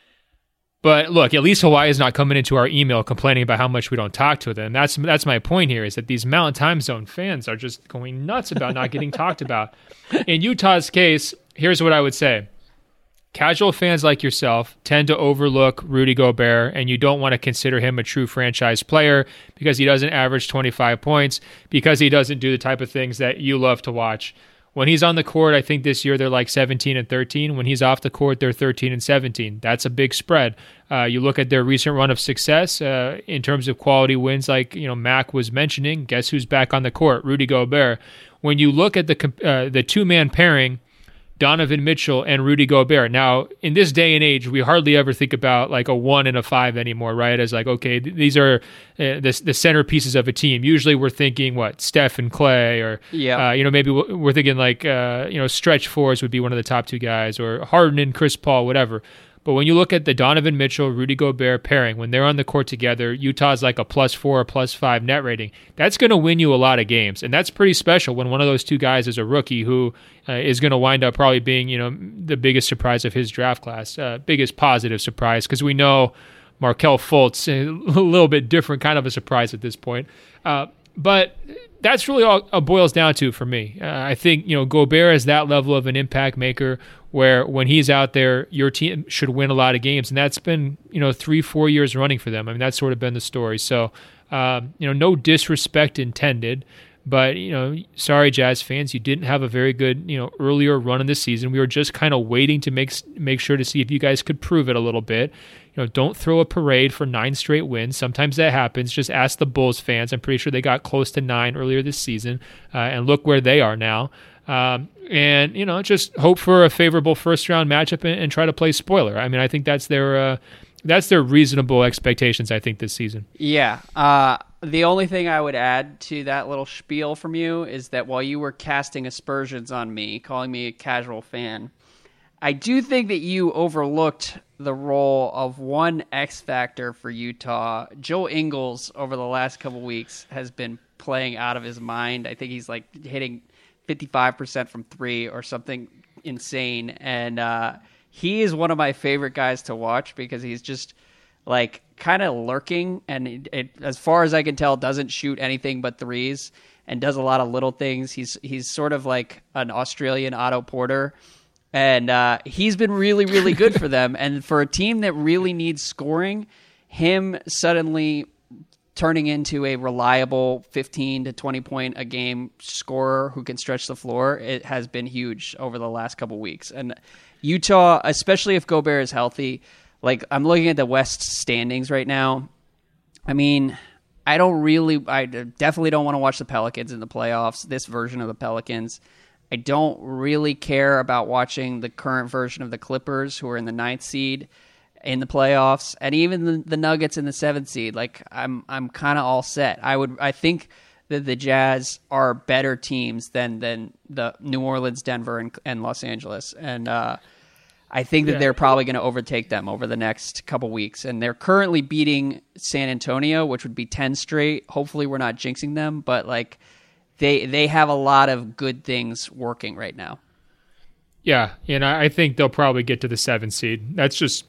But look, at least Hawaii is not coming into our email complaining about how much we don't talk to them. That's my point here, is that these Mountain Time Zone fans are just going nuts about not getting talked about. In Utah's case, here's what I would say. Casual fans like yourself tend to overlook Rudy Gobert, and you don't want to consider him a true franchise player because he doesn't average 25 points, because he doesn't do the type of things that you love to watch. When he's on the court, I think this year they're like 17-13. When he's off the court, they're 13-17. That's a big spread. You look at their recent run of success in terms of quality wins, like Mac was mentioning. Guess who's back on the court? Rudy Gobert. When you look at the 2-man pairing, Donovan Mitchell, and Rudy Gobert. Now, in this day and age, we hardly ever think about like a 1 and a 5 anymore, right? As like, okay, these are the centerpieces of a team. Usually we're thinking, Steph and Clay, or, maybe we're thinking like, stretch fours would be one of the top two guys, or Harden and Chris Paul, whatever. But when you look at the Donovan Mitchell, Rudy Gobert pairing, when they're on the court together, Utah's like a +4 or +5 net rating. That's going to win you a lot of games. And that's pretty special when one of those two guys is a rookie who is going to wind up probably being, the biggest surprise of his draft class, biggest positive surprise, because we know Markelle Fultz, a little bit different kind of a surprise at this point. But that's really all it boils down to for me. I think, Gobert is that level of an impact maker where when he's out there, your team should win a lot of games. And that's been, 3-4 years running for them. I mean, that's sort of been the story. So, no disrespect intended, but, sorry, Jazz fans, you didn't have a very good, earlier run in the season. We were just kind of waiting to make sure to see if you guys could prove it a little bit. Don't throw a parade for 9 straight wins. Sometimes that happens. Just ask the Bulls fans. I'm pretty sure they got close to 9 earlier this season, and look where they are now. And just hope for a favorable first-round matchup and try to play spoiler. I mean, I think that's their reasonable expectations, I think, this season. Yeah. The only thing I would add to that little spiel from you is that while you were casting aspersions on me, calling me a casual fan, I do think that you overlooked the role of one X factor for Utah. Joe Ingles over the last couple weeks has been playing out of his mind. I think he's like hitting 55% from 3 or something insane. And he is one of my favorite guys to watch because he's just like kind of lurking. And it, as far as I can tell, doesn't shoot anything but threes and does a lot of little things. He's sort of like an Australian Otto Porter. And he's been really, really good for them. And for a team that really needs scoring, him suddenly turning into a reliable 15 to 20 point a game scorer who can stretch the floor, it has been huge over the last couple weeks. And Utah, especially if Gobert is healthy, like I'm looking at the West standings right now. I mean, I definitely don't want to watch the Pelicans in the playoffs, this version of the Pelicans. I don't really care about watching the current version of the Clippers, who are in the 9th seed in the playoffs, and even the Nuggets in the 7th seed. Like I'm kind of all set. I think that the Jazz are better teams than the New Orleans, Denver, and Los Angeles, and I think that they're probably going to overtake them over the next couple weeks. And they're currently beating San Antonio, which would be 10 straight. Hopefully, we're not jinxing them, but like. They have a lot of good things working right now. Yeah, and I think they'll probably get to the 7th seed. That's just,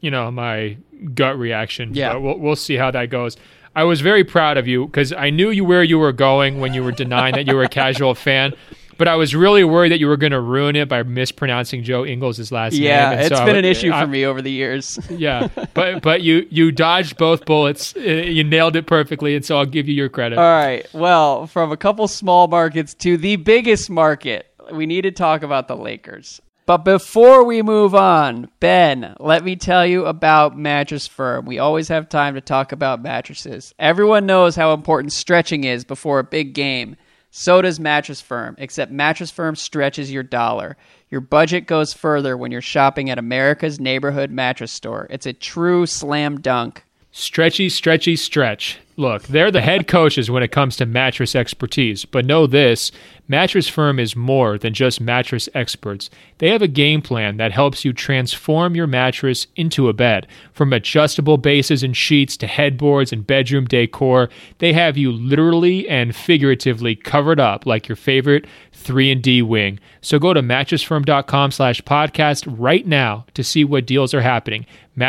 my gut reaction. Yeah. But we'll see how that goes. I was very proud of you because I knew where you were going when you were denying that you were a casual fan. But I was really worried that you were going to ruin it by mispronouncing Joe Ingles' last name. Yeah, it's been an issue for me over the years. Yeah, but you dodged both bullets. You nailed it perfectly, and so I'll give you your credit. All right. Well, from a couple small markets to the biggest market, we need to talk about the Lakers. But before we move on, Ben, let me tell you about Mattress Firm. We always have time to talk about mattresses. Everyone knows how important stretching is before a big game. So does Mattress Firm, except Mattress Firm stretches your dollar. Your budget goes further when you're shopping at America's neighborhood mattress store. It's a true slam dunk. Stretchy, stretchy, stretch. Look, they're the head coaches when it comes to mattress expertise, but know this, Mattress Firm is more than just mattress experts. They have a game plan that helps you transform your mattress into a bed. From adjustable bases and sheets to headboards and bedroom decor, they have you literally and figuratively covered up like your favorite 3&D wing. So go to mattressfirm.com/podcast right now to see what deals are happening.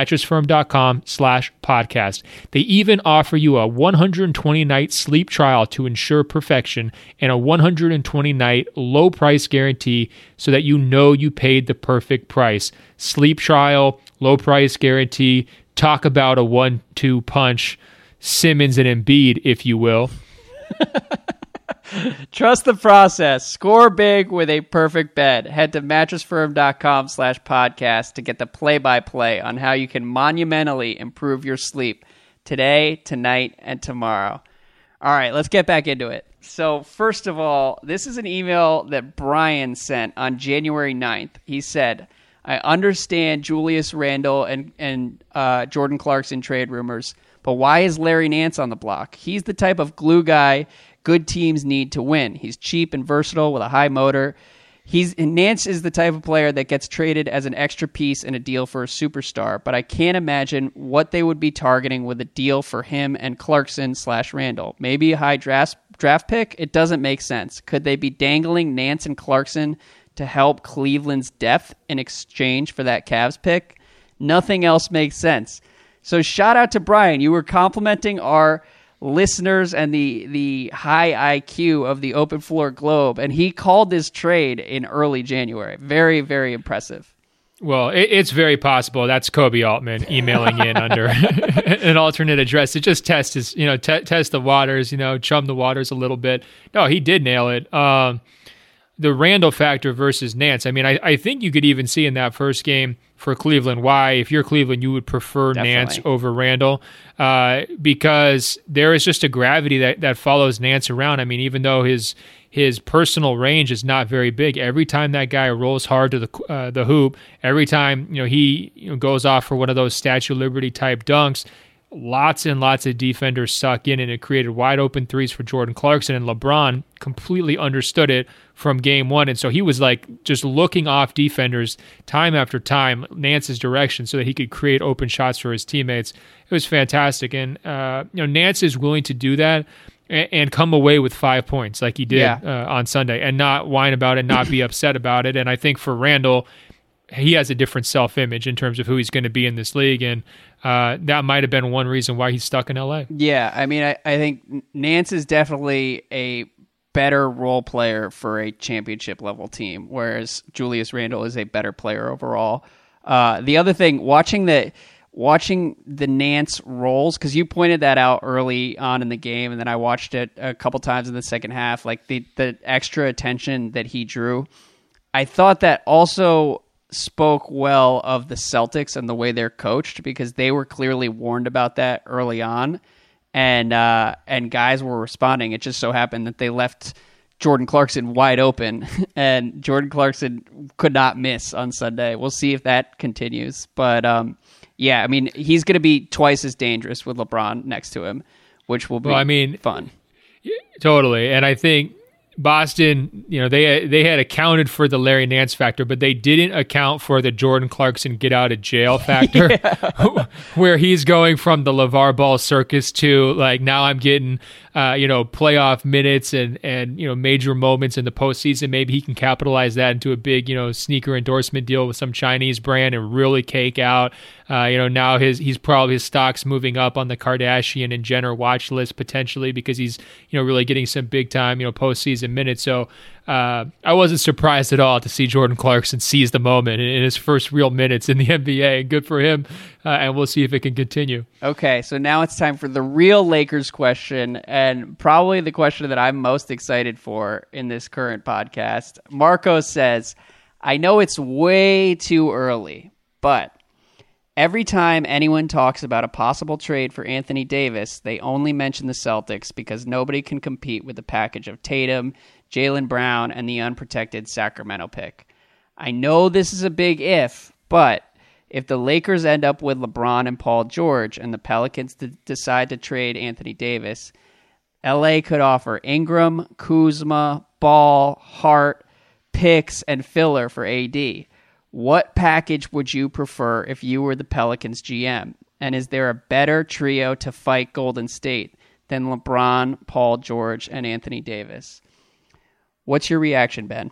mattressfirm.com/podcast. They even offer you a 120-night sleep trial to ensure perfection and a 120-night low price guarantee so that you know you paid the perfect price. Sleep trial, low price guarantee, talk about a 1-2 punch, Simmons and Embiid, if you will. Trust the process. Score big with a perfect bed. Head to mattressfirm.com/podcast to get the play-by-play on how you can monumentally improve your sleep today, tonight, and tomorrow. All right, let's get back into it. So first of all, this is an email that Brian sent on January 9th. He said, I understand Julius Randle and Jordan Clarkson trade rumors, but why is Larry Nance on the block? He's the type of glue guy good teams need to win. He's cheap and versatile with a high motor. Nance is the type of player that gets traded as an extra piece in a deal for a superstar, but I can't imagine what they would be targeting with a deal for him and Clarkson/Randle. Maybe a high draft pick? It doesn't make sense. Could they be dangling Nance and Clarkson to help Cleveland's depth in exchange for that Cavs pick? Nothing else makes sense. So shout out to Brian. You were complimenting our listeners and the high IQ of the Open Floor Globe, and he called this trade in early January. Very, very impressive. Well, it's very possible that's Kobe Altman emailing in under an alternate address to just test his, test the waters, chum the waters a little bit. No, he did nail it. The Randle factor versus Nance. I mean, I think you could even see in that first game for Cleveland why, if you're Cleveland, you would prefer Nance over Randle, because there is just a gravity that follows Nance around. I mean, even though his personal range is not very big, every time that guy rolls hard to the hoop, every time he goes off for one of those Statue of Liberty type dunks, lots and lots of defenders suck in, and it created wide open threes for Jordan Clarkson, and LeBron completely understood it from game one. And so he was like just looking off defenders time after time, Nance's direction, so that he could create open shots for his teammates. It was fantastic. And, Nance is willing to do that and come away with 5 points like he did on Sunday and not whine about it, not be upset about it. And I think for Randle, he has a different self-image in terms of who he's going to be in this league, and that might have been one reason why he's stuck in LA. Yeah, I mean, I think Nance is definitely a better role player for a championship-level team, whereas Julius Randle is a better player overall. The other thing, watching the Nance roles, because you pointed that out early on in the game, and then I watched it a couple times in the second half, like the extra attention that he drew, I thought that also spoke well of the Celtics and the way they're coached, because they were clearly warned about that early on, and guys were responding. It just so happened that they left Jordan Clarkson wide open, and Jordan Clarkson could not miss on Sunday. We'll see if that continues, but yeah, I mean, he's going to be twice as dangerous with LeBron next to him, which will be fun. Totally, and I think Boston, they had accounted for the Larry Nance factor, but they didn't account for the Jordan Clarkson get out of jail factor, where he's going from the LeVar Ball circus to like, now I'm getting, playoff minutes and major moments in the postseason. Maybe he can capitalize that into a big, sneaker endorsement deal with some Chinese brand and really cake out. Now his stock's moving up on the Kardashian and Jenner watch list potentially, because he's, really getting some big time, postseason minutes. So I wasn't surprised at all to see Jordan Clarkson seize the moment in his first real minutes in the NBA. Good for him, and we'll see if it can continue. Okay, so now it's time for the real Lakers question, and probably the question that I'm most excited for in this current podcast. Marco says, I know it's way too early, but every time anyone talks about a possible trade for Anthony Davis, they only mention the Celtics because nobody can compete with the package of Tatum, Jaylen Brown, and the unprotected Sacramento pick. I know this is a big if, but if the Lakers end up with LeBron and Paul George and the Pelicans decide to trade Anthony Davis, LA could offer Ingram, Kuzma, Ball, Hart, picks, and filler for AD. What package would you prefer if you were the Pelicans GM? And is there a better trio to fight Golden State than LeBron, Paul George, and Anthony Davis? What's your reaction, Ben?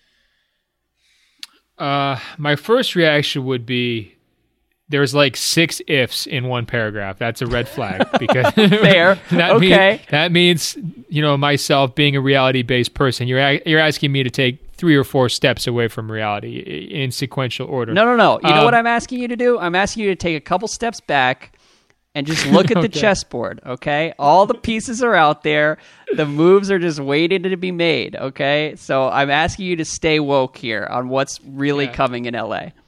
My first reaction would be there's like 6 ifs in one paragraph. That's a red flag, because fair. that means myself being a reality-based person. You're asking me to take 3 or 4 steps away from reality in sequential order. No. You know what I'm asking you to do? I'm asking you to take a couple steps back and just look at the chessboard, okay? All the pieces are out there. The moves are just waiting to be made, okay? So I'm asking you to stay woke here on what's really coming in LA.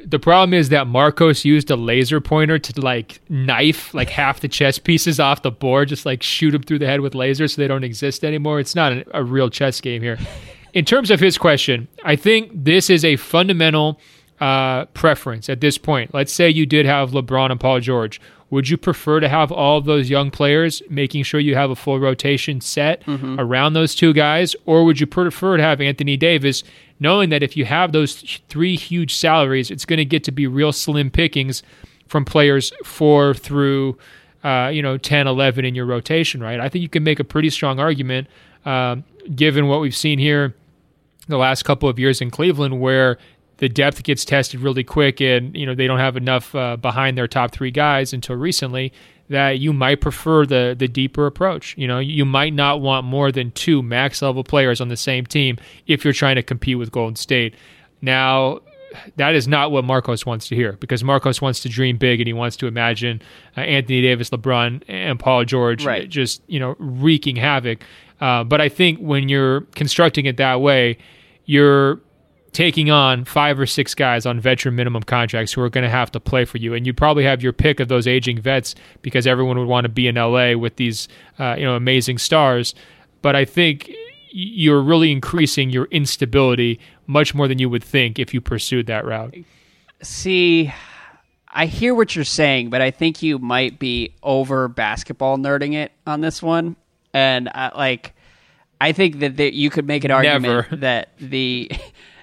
the problem is that Marcos used a laser pointer to like knife like half the chess pieces off the board, just like shoot them through the head with lasers so they don't exist anymore. It's not a real chess game here. In terms of his question, I think this is a fundamental preference at this point. Let's say you did have LeBron and Paul George. Would you prefer to have all of those young players, making sure you have a full rotation set around those two guys? Or would you prefer to have Anthony Davis, knowing that if you have those three huge salaries, it's going to get to be real slim pickings from players 4 through 10, 11 in your rotation, right? I think you can make a pretty strong argument, given what we've seen here the last couple of years in Cleveland, where the depth gets tested really quick and they don't have enough behind their top 3 guys until recently, that you might prefer the deeper approach. You might not want more than 2 max level players on the same team if you're trying to compete with Golden State. Now, that is not what Marcos wants to hear, because Marcos wants to dream big and he wants to imagine Anthony Davis, LeBron, and Paul George just wreaking havoc. But I think when you're constructing it that way, you're taking on 5 or 6 guys on veteran minimum contracts who are going to have to play for you. And you probably have your pick of those aging vets because everyone would want to be in LA with these amazing stars. But I think you're really increasing your instability much more than you would think if you pursued that route. See, I hear what you're saying, but I think you might be over basketball nerding it on this one. And I think that you could make an argument that the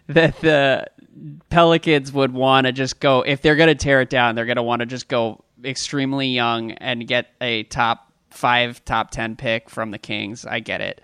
Pelicans would want to just go, if they're going to tear it down, they're going to want to just go extremely young and get a top 5, top 10 pick from the Kings. I get it.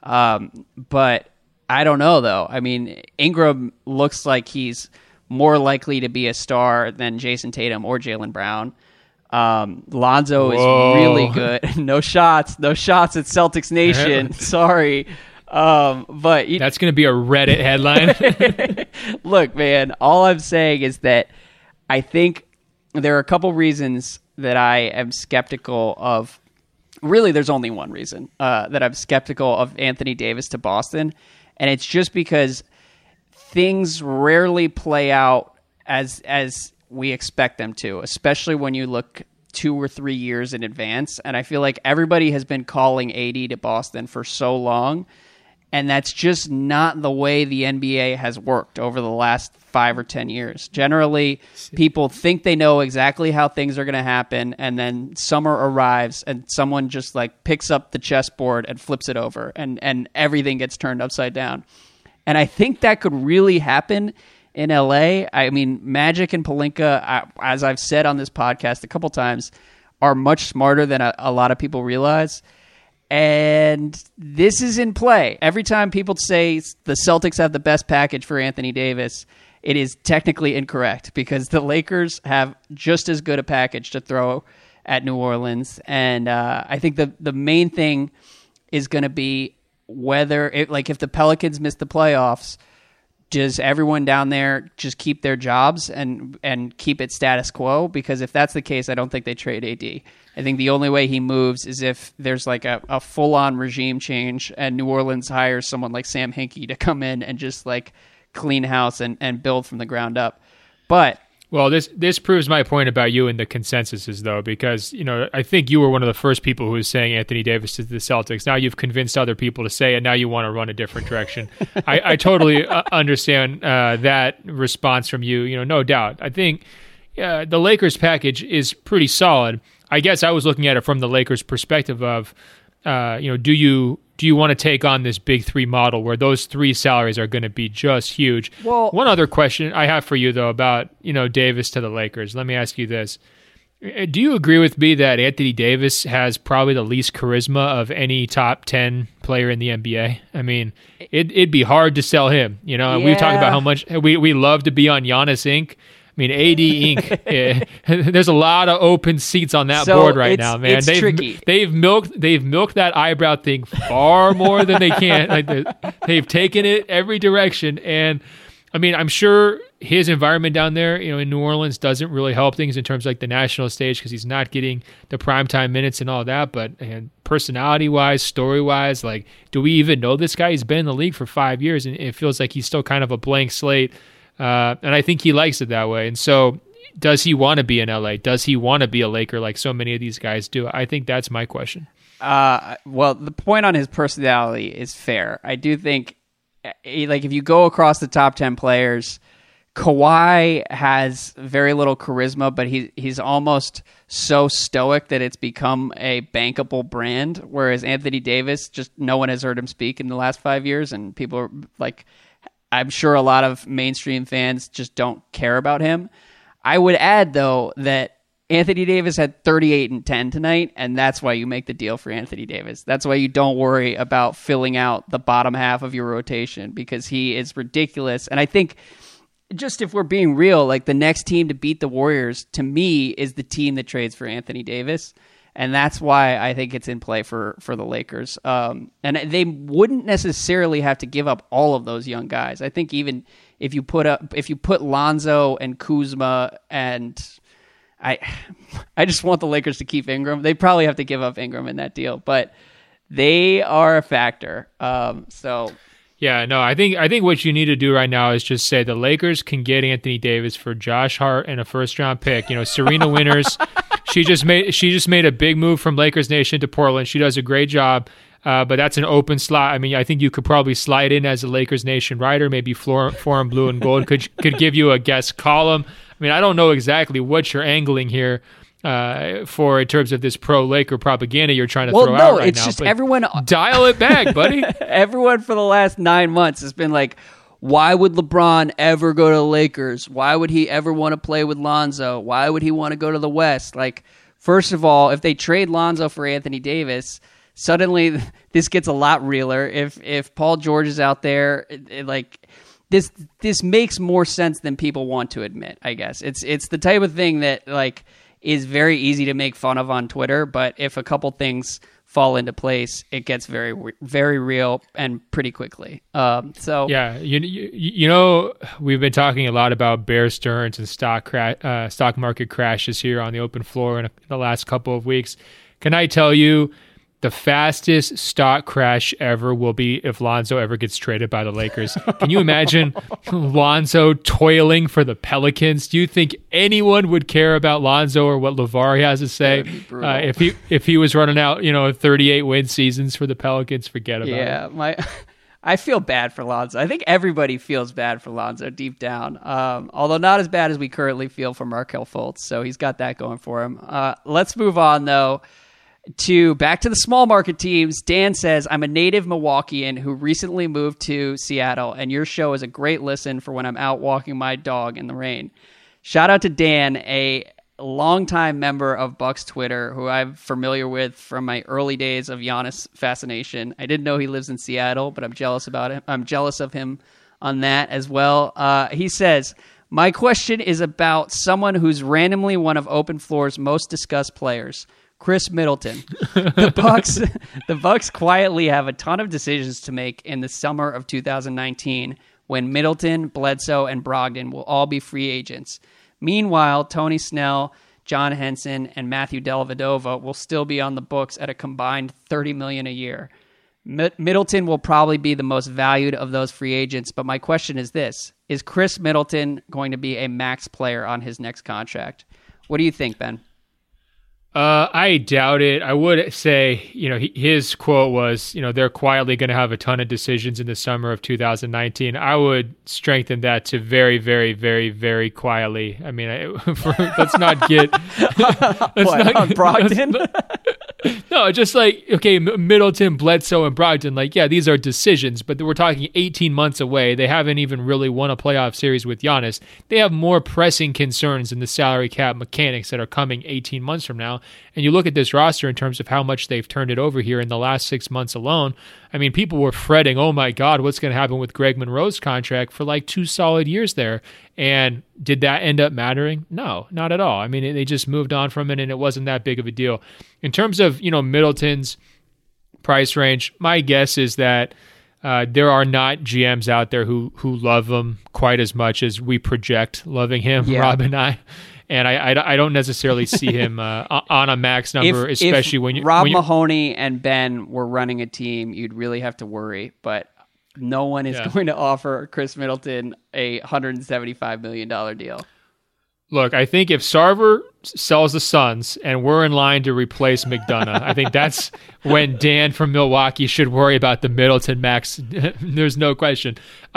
But I don't know, though. I mean, Ingram looks like he's more likely to be a star than Jason Tatum or Jaylen Brown. Lonzo is really good. No shots at Celtics Nation. Sorry. But that's going to be a Reddit headline. Look, man, all I'm saying is that I think there are a couple reasons that I am skeptical of. Really, there's only one reason that I'm skeptical of Anthony Davis to Boston, and it's just because things rarely play out as we expect them to, especially when you look 2 or 3 years in advance. And I feel like everybody has been calling AD to Boston for so long, and that's just not the way the NBA has worked over the last 5 or 10 years. Generally, people think they know exactly how things are going to happen, and then summer arrives and someone just picks up the chessboard and flips it over, and everything gets turned upside down. And I think that could really happen in LA. I mean, Magic and Pelinka, as I've said on this podcast a couple times, are much smarter than a lot of people realize. And this is in play. Every time people say the Celtics have the best package for Anthony Davis, it is technically incorrect, because the Lakers have just as good a package to throw at New Orleans. And I think the main thing is going to be whether, if the Pelicans miss the playoffs, does everyone down there just keep their jobs and keep it status quo? Because if that's the case, I don't think they trade AD. I think the only way he moves is if there's a full-on regime change and New Orleans hires someone like Sam Hinkie to come in and just clean house and build from the ground up. But well, this proves my point about you and the consensuses, though, because I think you were one of the first people who was saying Anthony Davis to the Celtics. Now you've convinced other people to say it. Now you want to run a different direction. I totally understand that response from you. No doubt. I think the Lakers package is pretty solid. I guess I was looking at it from the Lakers' perspective of, do you want to take on this big 3 model where those 3 salaries are going to be just huge? Well, one other question I have for you, though, about Davis to the Lakers. Let me ask you this. Do you agree with me that Anthony Davis has probably the least charisma of any top 10 player in the NBA? I mean, it'd be hard to sell him. Yeah. We talk about how much we love to be on Giannis Inc. I mean, AD Inc. There's a lot of open seats on that board right now, man. It's tricky. They've milked that eyebrow thing far more than they can. They've taken it every direction, and I mean, I'm sure his environment down there, in New Orleans, doesn't really help things in terms of the national stage, because he's not getting the primetime minutes and all that. But personality-wise, story-wise, do we even know this guy? He's been in the league for 5 years, and it feels like he's still kind of a blank slate. And I think he likes it that way. And so does he want to be in LA? Does he want to be a Laker like so many of these guys do? I think that's my question. Well, the point on his personality is fair. I do think, like, if you go across the top 10 players, Kawhi has very little charisma, but he's almost so stoic that it's become a bankable brand, whereas Anthony Davis, just no one has heard him speak in the last 5 years, and people are like, I'm sure a lot of mainstream fans just don't care about him. I would add, though, that Anthony Davis had 38 and 10 tonight, and that's why you make the deal for Anthony Davis. That's why you don't worry about filling out the bottom half of your rotation, because he is ridiculous. And I think, just if we're being real, like, the next team to beat the Warriors, to me, is the team that trades for Anthony Davis. And that's why I think it's in play for the Lakers. And they wouldn't necessarily have to give up all of those young guys. I think even if you put Lonzo and Kuzma, and I just want the Lakers to keep Ingram. They probably have to give up Ingram in that deal, but they are a factor. Yeah, no, I think what you need to do right now is just say the Lakers can get Anthony Davis for Josh Hart and a first-round pick. You know, Serena Winters, she just made a big move from Lakers Nation to Portland. She does a great job, but that's an open slot. I mean, I think you could probably slide in as a Lakers Nation writer. Maybe Forum Blue and Gold could give you a guest column. I mean, I don't know exactly what you're angling here for in terms of this pro-Laker propaganda you're trying to throw out right now. Well, no, it's just everyone... Dial it back, buddy. Everyone for the last 9 months has been like, why would LeBron ever go to the Lakers? Why would he ever want to play with Lonzo? Why would he want to go to the West? Like, first of all, if they trade Lonzo for Anthony Davis, suddenly this gets a lot realer. If Paul George is out there, this makes more sense than people want to admit, I guess. It's the type of thing that, like, is very easy to make fun of on Twitter, but if a couple things fall into place, it gets very, very real and pretty quickly. Yeah, you know, we've been talking a lot about Bear Stearns and stock market crashes here on the open floor in the last couple of weeks. Can I tell you, the fastest stock crash ever will be if Lonzo ever gets traded by the Lakers. Can you imagine Lonzo toiling for the Pelicans? Do you think anyone would care about Lonzo or what LeVar has to say? If he was running out, 38 win seasons for the Pelicans? Forget about it. Yeah, I feel bad for Lonzo. I think everybody feels bad for Lonzo deep down, although not as bad as we currently feel for Markelle Fultz. So he's got that going for him. Let's move on, though, back to the small market teams. Dan says, I'm a native Milwaukeean who recently moved to Seattle, and your show is a great listen for when I'm out walking my dog in the rain. Shout out to Dan, a longtime member of Bucks Twitter, who I'm familiar with from my early days of Giannis fascination. I didn't know he lives in Seattle, but I'm jealous about him. I'm jealous of him on that as well. He says, my question is about someone who's randomly one of Open Floor's most discussed players, Chris Middleton. The Bucks quietly have a ton of decisions to make in the summer of 2019 when Middleton, Bledsoe, and Brogdon will all be free agents. Meanwhile, Tony Snell, John Henson, and Matthew Dellavedova will still be on the books at a combined $30 million a year. Middleton will probably be the most valued of those free agents, but my question is this: is Chris Middleton going to be a max player on his next contract? What do you think, Ben? I doubt it. I would say, his quote was, they're quietly going to have a ton of decisions in the summer of 2019. I would strengthen that to very, very, very, very quietly. I mean, let's not get... Brogdon? No, just like, okay, Middleton, Bledsoe, and Brogdon, these are decisions, but we're talking 18 months away. They haven't even really won a playoff series with Giannis. They have more pressing concerns in the salary cap mechanics that are coming 18 months from now. And you look at this roster in terms of how much they've turned it over here in the last 6 months alone. I mean, people were fretting, oh my God, what's going to happen with Greg Monroe's contract for 2 solid years there. And did that end up mattering? No, not at all. I mean, they just moved on from it, and it wasn't that big of a deal. In terms of, Middleton's price range, my guess is that there are not GMs out there who love him quite as much as we project loving him, yeah. Rob and I. And I don't necessarily see him on a max number, especially when Rob Mahoney and Ben were running a team, you'd really have to worry. But no one is going to offer Chris Middleton a $175 million deal. Look, I think if Sarver sells the Suns and we're in line to replace McDonough, I think that's when Dan from Milwaukee should worry about the Middleton max. There's no question.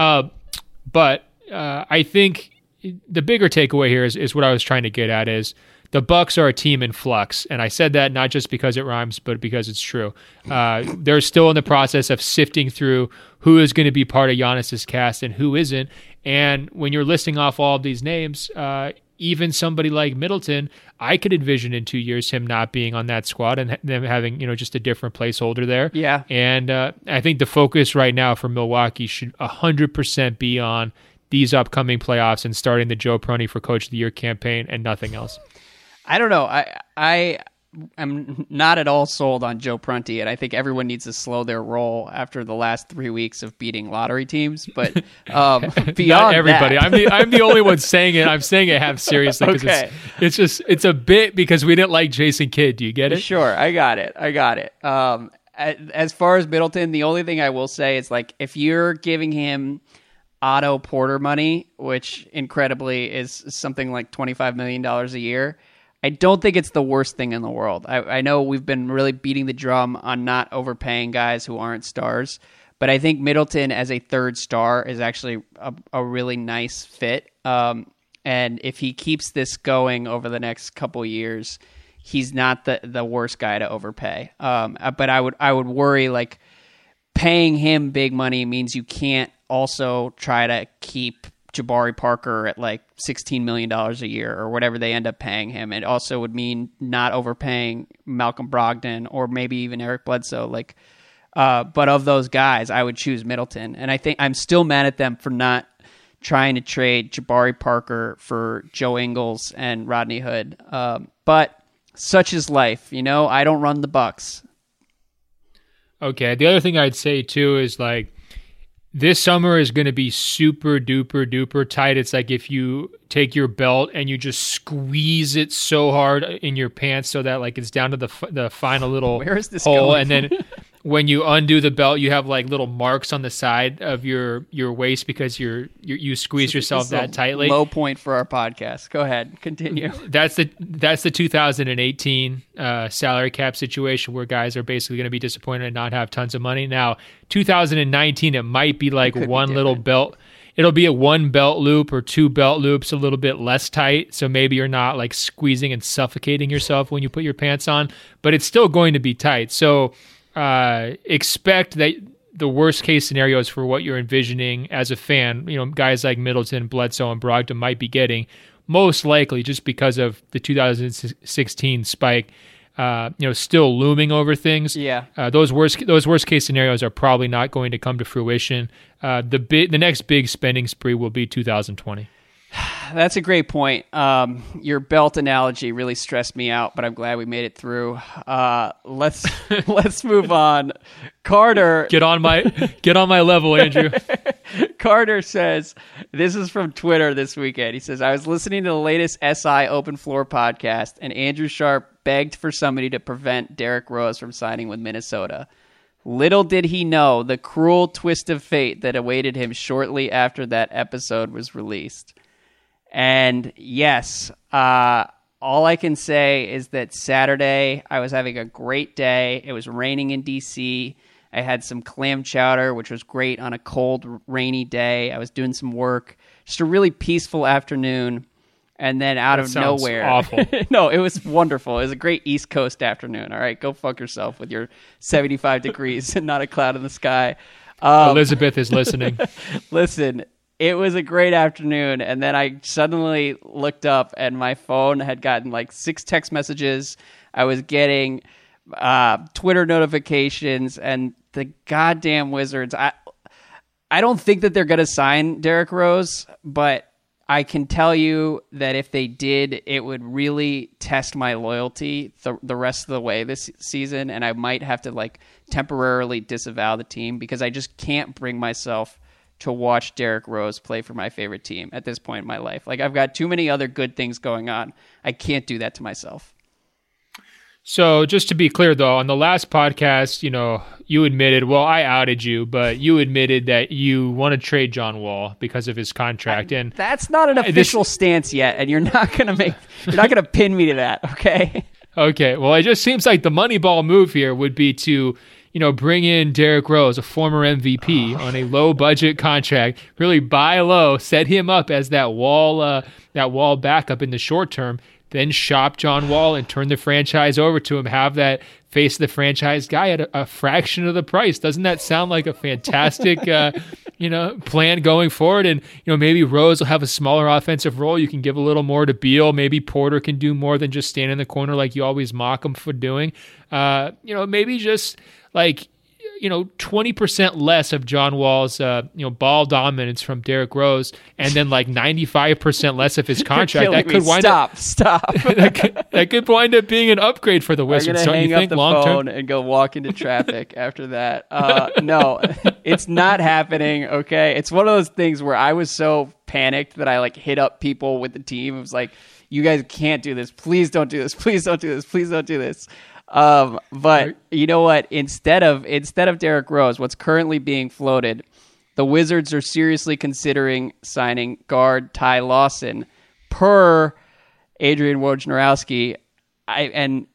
But I think the bigger takeaway here is what I was trying to get at is the Bucks are a team in flux. And I said that not just because it rhymes, but because it's true. They're still in the process of sifting through who is going to be part of Giannis's cast and who isn't. And when you're listing off all of these names, even somebody like Middleton, I could envision in 2 years him not being on that squad and them having, just a different placeholder there. Yeah. And I think the focus right now for Milwaukee should 100% be on these upcoming playoffs and starting the Joe Prunty for Coach of the Year campaign and nothing else. I don't know. I'm not at all sold on Joe Prunty, and I think everyone needs to slow their roll after the last 3 weeks of beating lottery teams. But beyond not everybody, that, I'm the only one saying it. I'm saying it half seriously because it's a bit because we didn't like Jason Kidd. Do you get it? Sure, I got it. As far as Middleton, the only thing I will say is if you're giving him Otto Porter money, which incredibly is something like $25 million a year. I don't think it's the worst thing in the world. I know we've been really beating the drum on not overpaying guys who aren't stars, but I think Middleton as a third star is actually a really nice fit. And if he keeps this going over the next couple years, he's not the worst guy to overpay. But I would worry paying him big money means you can't also try to keep Jabari Parker at $16 million a year or whatever they end up paying him. It also would mean not overpaying Malcolm Brogdon or maybe even Eric Bledsoe. But of those guys, I would choose Middleton. And I think I'm still mad at them for not trying to trade Jabari Parker for Joe Ingles and Rodney Hood. But such is life. I don't run the Bucks. Okay. The other thing I'd say too is this summer is going to be super duper duper tight. It's like if you take your belt and you just squeeze it so hard in your pants so that it's down to the final little Where is this hole, going? and then when you undo the belt, you have little marks on the side of your waist because you squeeze yourself that tightly. Low point for our podcast. Go ahead, continue. That's the 2018 salary cap situation where guys are basically going to be disappointed and not have tons of money. Now, 2019, it might be one little belt. It'll be a one belt loop or two belt loops, a little bit less tight. So maybe you're not squeezing and suffocating yourself when you put your pants on, but it's still going to be tight. So expect that the worst case scenarios for what you're envisioning as a fan, guys like Middleton, Bledsoe, and Brogdon might be getting, most likely just because of the 2016 spike, still looming over things. Yeah. Those worst case scenarios are probably not going to come to fruition. The next big spending spree will be 2020. That's a great point. Your belt analogy really stressed me out, but I'm glad we made it through. Let's move on. Carter, get on my level, Andrew. Carter says, this is from Twitter this weekend. He says, I was listening to the latest SI Open Floor podcast, and Andrew Sharp begged for somebody to prevent Derrick Rose from signing with Minnesota. Little did he know the cruel twist of fate that awaited him shortly after that episode was released. And yes, all I can say is that Saturday I was having a great day. It was raining in D.C. I had some clam chowder, which was great on a cold, rainy day. I was doing some work. Just a really peaceful afternoon. And then out of nowhere, awful. No, it was wonderful. It was a great East Coast afternoon. All right, go fuck yourself with your 75 degrees and not a cloud in the sky. Elizabeth is listening. Listen. It was a great afternoon, and then I suddenly looked up, and my phone had gotten 6 text messages. I was getting Twitter notifications, and the goddamn Wizards. I don't think that they're going to sign Derrick Rose, but I can tell you that if they did, it would really test my loyalty the rest of the way this season, and I might have to temporarily disavow the team because I just can't bring myself to watch Derrick Rose play for my favorite team at this point in my life. I've got too many other good things going on. I can't do that to myself. So just to be clear, though, on the last podcast, you admitted, well, I outed you, but you admitted that you want to trade John Wall because of his contract. And that's not an official stance yet, and you're not going to pin me to that, okay? Okay. Well, it just seems like the Moneyball move here would be to, bring in Derrick Rose, a former MVP, on a low budget contract, really buy low, set him up as that wall backup in the short term, then shop John Wall and turn the franchise over to him, have that face of the franchise guy at a fraction of the price. Doesn't that sound like a fantastic, plan going forward? And, maybe Rose will have a smaller offensive role. You can give a little more to Beal. Maybe Porter can do more than just stand in the corner like you always mock him for doing. Maybe just like, 20% less of John Wall's, ball dominance from Derrick Rose, and then like 95% less of his contract. That could wind up. Stop. that could wind up being an upgrade for the Wizards. I'm going to hang up the phone and go walk into traffic after that. No, it's not happening. Okay, it's one of those things where I was so panicked that I like hit up people with the team. It was like, you guys can't do this. Please don't do this. Please don't do this. Please don't do this. But you know what? Instead of Derrick Rose, what's currently being floated, the Wizards are seriously considering signing guard Ty Lawson, per Adrian Wojnarowski. Ben,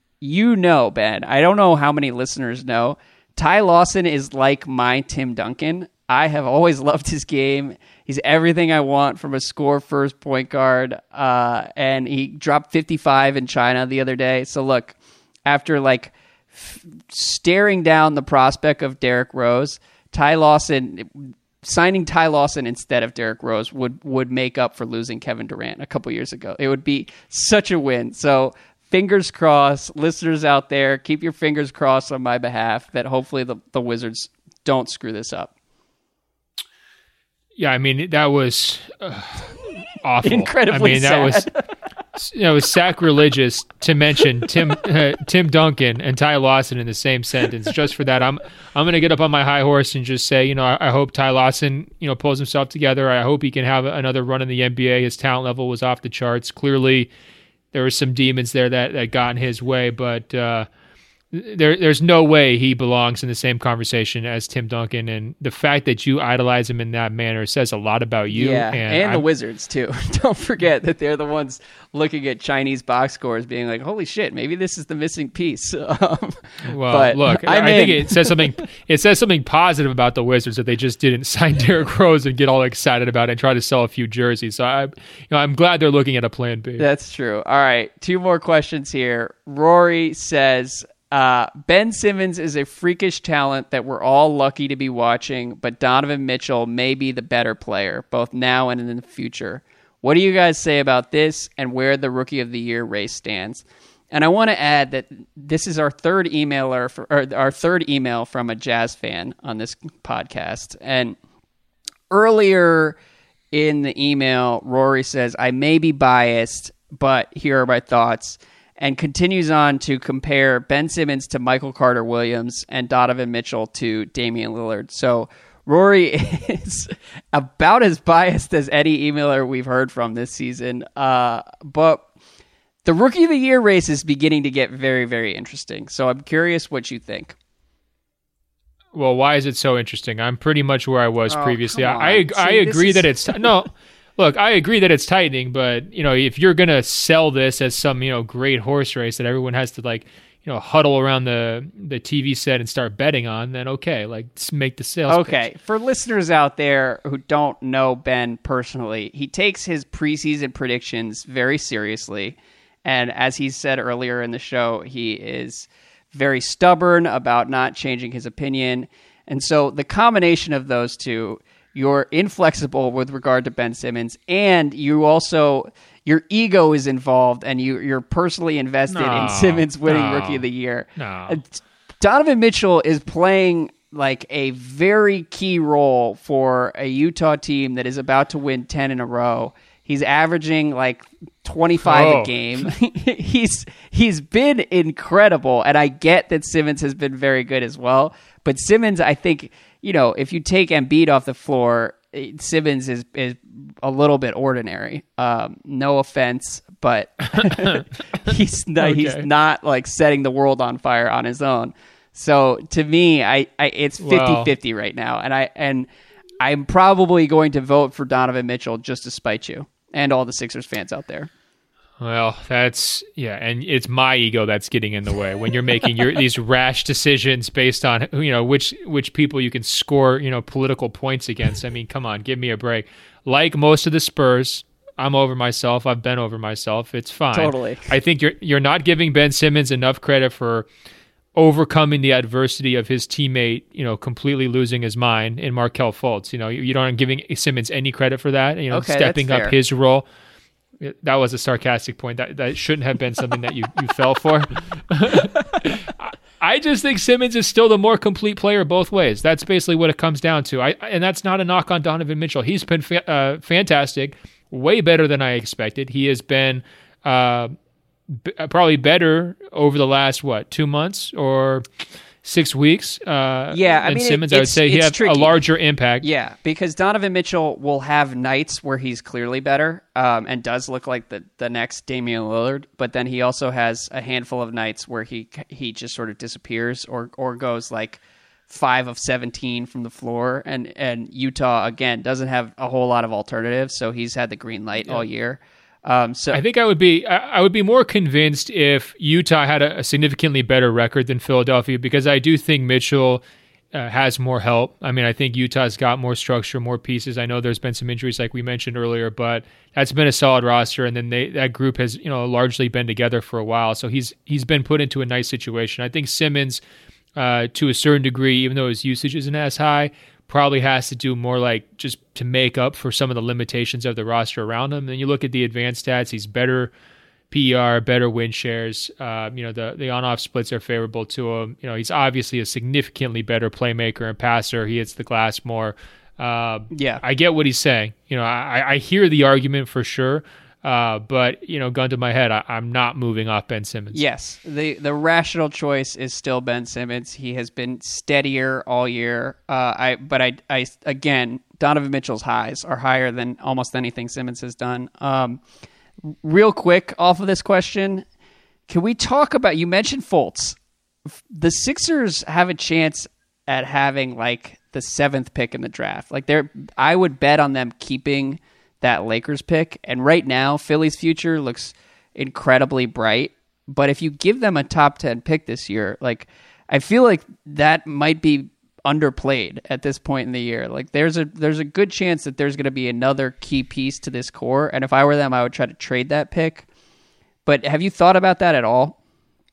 I don't know how many listeners know, Ty Lawson is like my Tim Duncan. I have always loved his game. He's everything I want from a score-first point guard, and he dropped 55 in China the other day. So look, after staring down the prospect of Derrick Rose, signing Ty Lawson instead of Derrick Rose would make up for losing Kevin Durant a couple years ago. It would be such a win. So fingers crossed, listeners out there, keep your fingers crossed on my behalf that hopefully the Wizards don't screw this up. Yeah, I mean, that was awful. Incredibly sad. It was sacrilegious to mention Tim Duncan and Ty Lawson in the same sentence. Just for that, I'm going to get up on my high horse and just say, I hope Ty Lawson, pulls himself together. I hope he can have another run in the NBA. His talent level was off the charts. Clearly, there were some demons there that got in his way, but there's no way he belongs in the same conversation as Tim Duncan, and the fact that you idolize him in that manner says a lot about you. Yeah, and the Wizards too. Don't forget that they're the ones looking at Chinese box scores, being like, "Holy shit, maybe this is the missing piece." But look, I think it says something. It says something positive about the Wizards that they just didn't sign Derrick Rose and get all excited about it and try to sell a few jerseys. So I'm glad they're looking at a plan B. That's true. All right, 2 more questions here. Rory says, Ben Simmons is a freakish talent that we're all lucky to be watching, but Donovan Mitchell may be the better player, both now and in the future. What do you guys say about this and where the Rookie of the Year race stands? And I want to add that this is our third email from a Jazz fan on this podcast. And earlier in the email, Rory says, I may be biased, but here are my thoughts. And continues on to compare Ben Simmons to Michael Carter-Williams and Donovan Mitchell to Damian Lillard. So Rory is about as biased as any emailer we've heard from this season. But the Rookie of the Year race is beginning to get very, very interesting. So I'm curious what you think. Well, why is it so interesting? I'm pretty much where I was previously. I agree that it's... No... Look, I agree that it's tightening, but if you're gonna sell this as some great horse race that everyone has to huddle around the TV set and start betting on, then okay, let's make the sales. Okay, pitch. For listeners out there who don't know Ben personally, he takes his preseason predictions very seriously, and as he said earlier in the show, he is very stubborn about not changing his opinion, and so the combination of those two. You're inflexible with regard to Ben Simmons, and you also your ego is involved, and you're personally invested in Simmons winning Rookie of the Year. Donovan Mitchell is playing like a very key role for a Utah team that is about to win 10 in a row. He's averaging like 25 a game. He's been incredible, and I get that Simmons has been very good as well. But Simmons, I think, if you take Embiid off the floor, Simmons is a little bit ordinary. No offense, but he's not like setting the world on fire on his own. So to me, it's 50-50 right now, and I'm probably going to vote for Donovan Mitchell just to spite you and all the Sixers fans out there. Well, and it's my ego that's getting in the way when you're making these rash decisions based on which people you can score political points against. I mean, come on, give me a break. Like most of the Spurs, I'm over myself. I've been over myself. It's fine. Totally. I think you're not giving Ben Simmons enough credit for overcoming the adversity of his teammate, completely losing his mind in Markelle Fultz. You don't giving Simmons any credit for that. Stepping up his role. That was a sarcastic point. That shouldn't have been something that you fell for. I just think Simmons is still the more complete player both ways. That's basically what it comes down to. And that's not a knock on Donovan Mitchell. He's been fantastic, way better than I expected. He has been probably better over the last 2 months or 6 weeks. Simmons, I would say he had a larger impact. Yeah, because Donovan Mitchell will have nights where he's clearly better and does look like the next Damian Lillard, but then he also has a handful of nights where he just sort of disappears or goes like 5 of 17 from the floor, and Utah again doesn't have a whole lot of alternatives, so he's had the green light all year. So I think I would be more convinced if Utah had a significantly better record than Philadelphia, because I do think Mitchell has more help. I mean, I think Utah's got more structure, more pieces. I know there's been some injuries like we mentioned earlier, but that's been a solid roster, and then that group has largely been together for a while. So he's been put into a nice situation. I think Simmons, to a certain degree, even though his usage isn't as high, probably has to do more like just to make up for some of the limitations of the roster around him. And then you look at the advanced stats, he's better PER, better win shares. The on-off splits are favorable to him. He's obviously a significantly better playmaker and passer. He hits the glass more. I get what he's saying. I hear the argument for sure. But gun to my head, I'm not moving off Ben Simmons. Yes, the rational choice is still Ben Simmons. He has been steadier all year. Again, Donovan Mitchell's highs are higher than almost anything Simmons has done. Real quick, off of this question, can we talk about? You mentioned Fultz. The Sixers have a chance at having like the 7th pick in the draft. I would bet on them keeping that Lakers pick, and right now Philly's future looks incredibly bright, but if you give them a top 10 pick this year, I feel like that might be underplayed at this point in the year. There's a good chance that there's going to be another key piece to this core, and if I were them, I would try to trade that pick. But have you thought about that at all?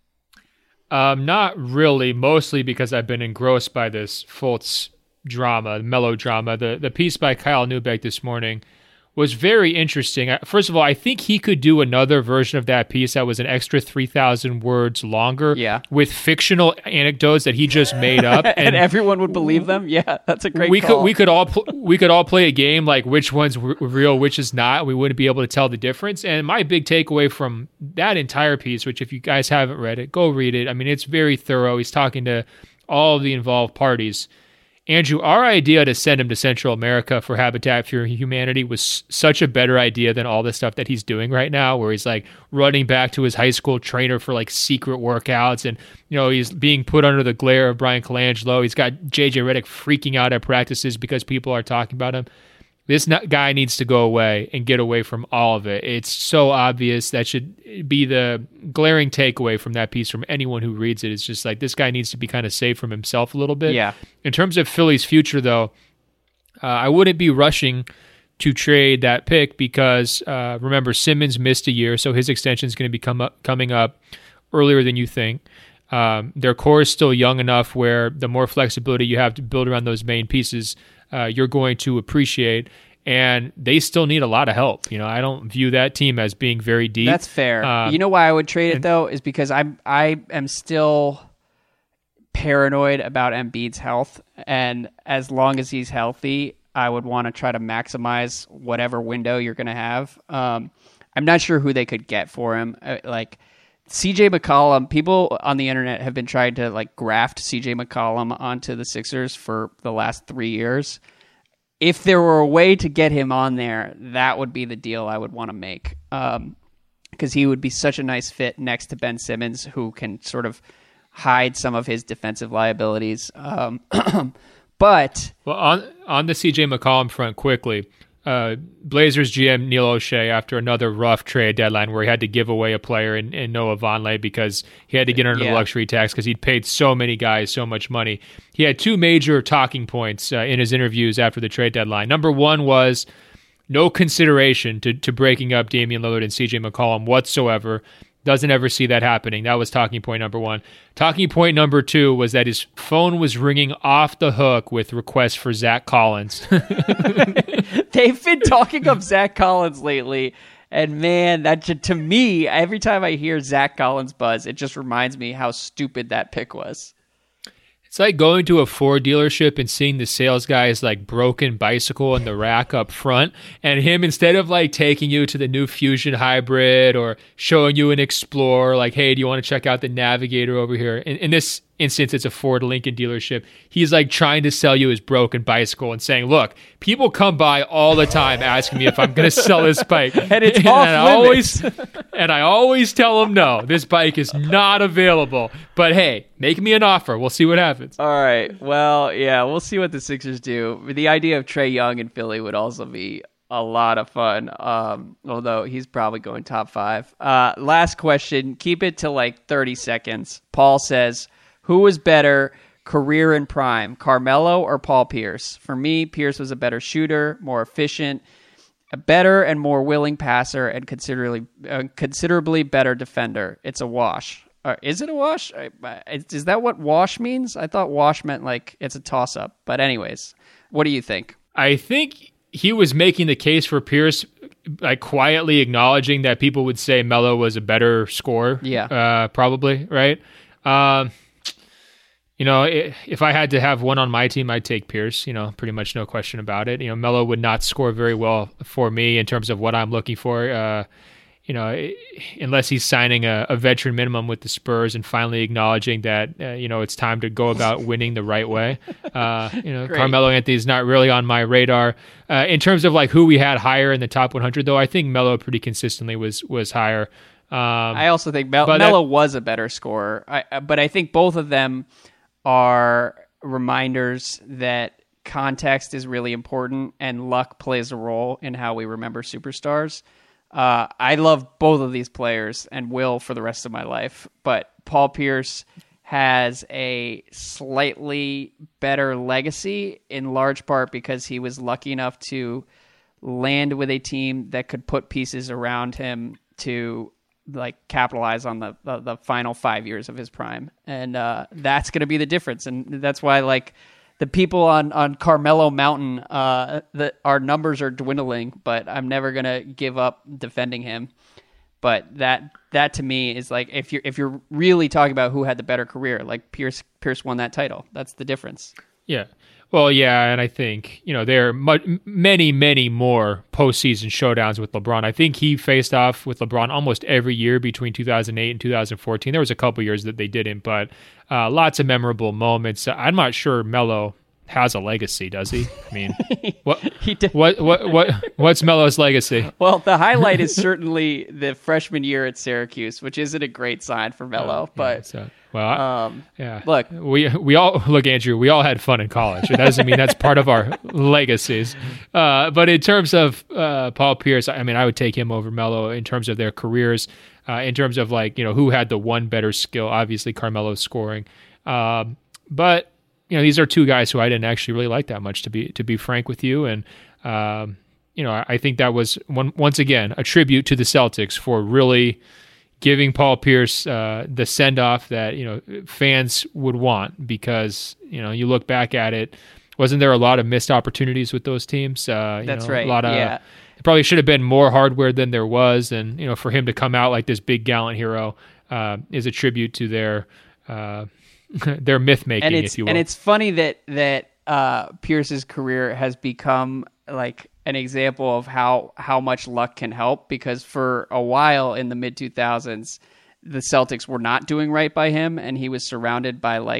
Not really, mostly because I've been engrossed by this Fultz drama, melodrama. The piece by Kyle Neubeck this morning was very interesting. First of all, I think he could do another version of that piece that was an extra 3,000 words longer with fictional anecdotes that he just made up. And everyone would believe them? Yeah, that's a great call. We could all play a game like which one's real, which is not. We wouldn't be able to tell the difference. And my big takeaway from that entire piece, which if you guys haven't read it, go read it. I mean, it's very thorough. He's talking to all of the involved parties. Andrew, our idea to send him to Central America for Habitat for Humanity was such a better idea than all the stuff that he's doing right now, where he's running back to his high school trainer for secret workouts, and he's being put under the glare of Brian Colangelo. He's got JJ Redick freaking out at practices because people are talking about him. This guy needs to go away and get away from all of it. It's so obvious. That should be the glaring takeaway from that piece from anyone who reads it. It's just this guy needs to be kind of saved from himself a little bit. Yeah. In terms of Philly's future, though, I wouldn't be rushing to trade that pick because, remember, Simmons missed a year, so his extension is going to be coming up earlier than you think. Their core is still young enough where the more flexibility you have to build around those main pieces, you're going to appreciate, and they still need a lot of help. I don't view that team as being very deep. That's fair. You know why I would trade it though is because I am still paranoid about Embiid's health, and as long as he's healthy, I would want to try to maximize whatever window you're going to have. I'm not sure who they could get for him. CJ McCollum, people on the internet have been trying to graft CJ McCollum onto the Sixers for the last 3 years. if there were a way to get him on there, that would be the deal I would want to make. Because he would be such a nice fit next to Ben Simmons, who can sort of hide some of his defensive liabilities. But on the CJ McCollum front, quickly, Blazers GM Neil O'Shea, after another rough trade deadline where he had to give away a player in Noah Vonleh because he had to get under the luxury tax because he'd paid so many guys so much money. He had two major talking points in his interviews after the trade deadline. Number one was no consideration to breaking up Damian Lillard and CJ McCollum whatsoever. Doesn't ever see that happening. That was talking point number one. Talking point number two was that his phone was ringing off the hook with requests for Zach Collins. They've been talking up Zach Collins lately, and man, to me, every time I hear Zach Collins buzz, it just reminds me how stupid that pick was. It's like going to a Ford dealership and seeing the sales guy's like broken bicycle in the rack up front, and him, instead of like taking you to the new Fusion Hybrid or showing you an Explorer, like, hey, do you want to check out the Navigator over here? In this instance, it's a Ford Lincoln dealership. He's like trying to sell you his broken bicycle and saying, look, people come by all the time asking me if I'm going to sell this bike. And it's off limits. And I always tell them, no, this bike is not available. But hey, make me an offer. We'll see what happens. All right. Well, yeah, we'll see what the Sixers do. The idea of Trae Young in Philly would also be a lot of fun, although he's probably going top 5. Last question. Keep it to like 30 seconds. Paul says, who was better career in prime, Carmelo or Paul Pierce? For me, Pierce was a better shooter, more efficient, a better and more willing passer, and considerably better defender. It's a wash. Is it a wash? Is that what wash means? I thought wash meant like it's a toss-up. But anyways, what do you think? I think he was making the case for Pierce, like quietly acknowledging that people would say Melo was a better scorer. Yeah. Probably, right? If I had to have one on my team, I'd take Pierce, pretty much no question about it. Melo would not score very well for me in terms of what I'm looking for, unless he's signing a veteran minimum with the Spurs and finally acknowledging that, it's time to go about winning the right way. Carmelo Anthony is not really on my radar. In terms of like who we had higher in the top 100, though, I think Melo pretty consistently was higher. I also think Melo was a better scorer, but I think both of them are reminders that context is really important and luck plays a role in how we remember superstars. I love both of these players and will for the rest of my life, but Paul Pierce has a slightly better legacy in large part because he was lucky enough to land with a team that could put pieces around him to like capitalize on the final 5 years of his prime. And that's going to be the difference. And that's why like the people on Carmelo Mountain, that our numbers are dwindling, but I'm never going to give up defending him. But that to me is like, if you're really talking about who had the better career, like Pierce won that title. That's the difference. Yeah. Well, yeah, and I think, there are many, many more postseason showdowns with LeBron. I think he faced off with LeBron almost every year between 2008 and 2014. There was a couple years that they didn't, but lots of memorable moments. I'm not sure Melo has a legacy, does he? I mean, what's Melo's legacy? Well, the highlight is certainly the freshman year at Syracuse, which isn't a great sign for Melo, but... Yeah. Look, we all look, Andrew. We all had fun in college. It doesn't mean that's part of our legacies. But in terms of Paul Pierce, I mean, I would take him over Melo in terms of their careers. In terms of like who had the one better skill. Obviously, Carmelo's scoring. But these are two guys who I didn't actually really like that much, to be frank with you. And I think that was once again a tribute to the Celtics for really giving Paul Pierce the send-off that fans would want, because you look back at it, wasn't there a lot of missed opportunities with those teams? That's right. A lot of, yeah. It probably should have been more hardware than there was, and for him to come out like this big gallant hero is a tribute to their myth making, if you will. And it's funny that Pierce's career has become like an example of how much luck can help, because for a while in the mid 2000s, the Celtics were not doing right by him, and he was surrounded by like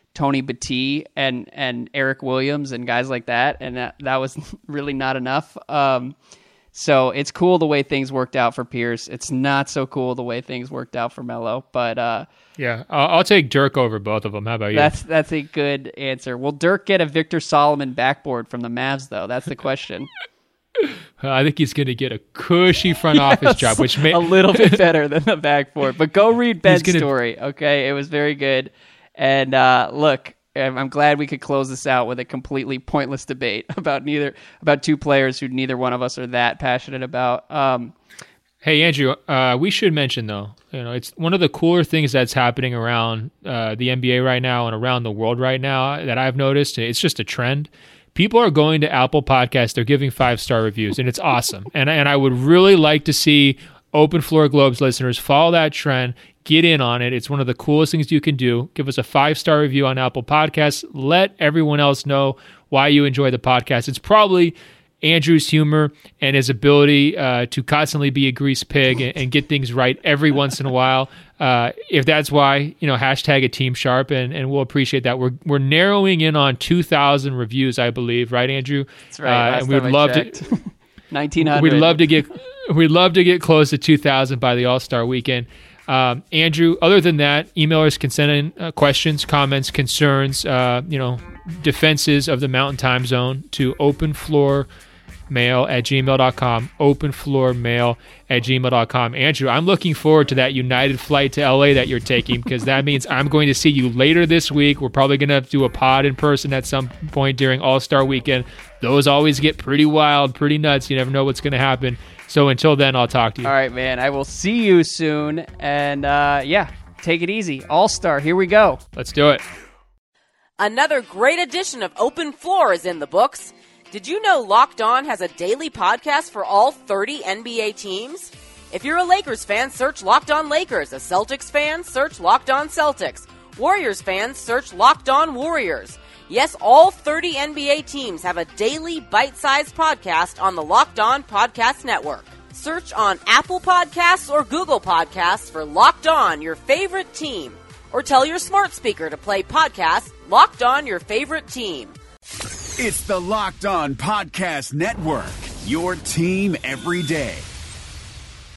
Tony Battie and Eric Williams and guys like that, and that was really not enough. So it's cool the way things worked out for Pierce. It's not so cool the way things worked out for Melo, but yeah, I'll take Dirk over both of them. How about you? That's a good answer. Will Dirk get a Victor Solomon backboard from the Mavs, though? That's the question. I think he's going to get a cushy front office job, which may a little bit better than the backboard. But go read Ben's story, okay? It was very good. And look, I'm glad we could close this out with a completely pointless debate about two players who neither one of us are that passionate about. Hey, Andrew, we should mention, though, it's one of the cooler things that's happening around the NBA right now and around the world right now that I've noticed. It's just a trend. People are going to Apple Podcasts. They're giving 5-star reviews, and it's awesome. And I would really like to see Open Floor Globes listeners follow that trend, get in on it. It's one of the coolest things you can do. Give us a 5-star review on Apple Podcasts. Let everyone else know why you enjoy the podcast. It's probably Andrew's humor and his ability to constantly be a grease pig and get things right every once in a while. If that's why, hashtag a Team Sharp, and we'll appreciate that. We're narrowing in on 2,000 reviews, I believe, right, Andrew? That's right. And we'd love to 1,900. We'd love to get close to 2,000 by the All-Star weekend. Andrew, other than that, emailers can send in questions, comments, concerns, defenses of the Mountain Time Zone to openfloormail@gmail.com, openfloormail@gmail.com. Andrew, I'm looking forward to that United flight to LA that you're taking, because that means I'm going to see you later this week. We're probably going to do a pod in person at some point during All-Star weekend. Those always get pretty wild, pretty nuts. You never know what's going to happen. So until then, I'll talk to you. All right, man. I will see you soon. And take it easy. All-Star, here we go. Let's do it. Another great edition of Open Floor is in the books. Did you know Locked On has a daily podcast for all 30 NBA teams? If you're a Lakers fan, search Locked On Lakers. A Celtics fan, search Locked On Celtics. Warriors fans, search Locked On Warriors. Yes, all 30 NBA teams have a daily bite-sized podcast on the Locked On Podcast Network. Search on Apple Podcasts or Google Podcasts for Locked On, your favorite team. Or tell your smart speaker to play podcast Locked On, your favorite team. It's the Locked On Podcast Network, your team every day.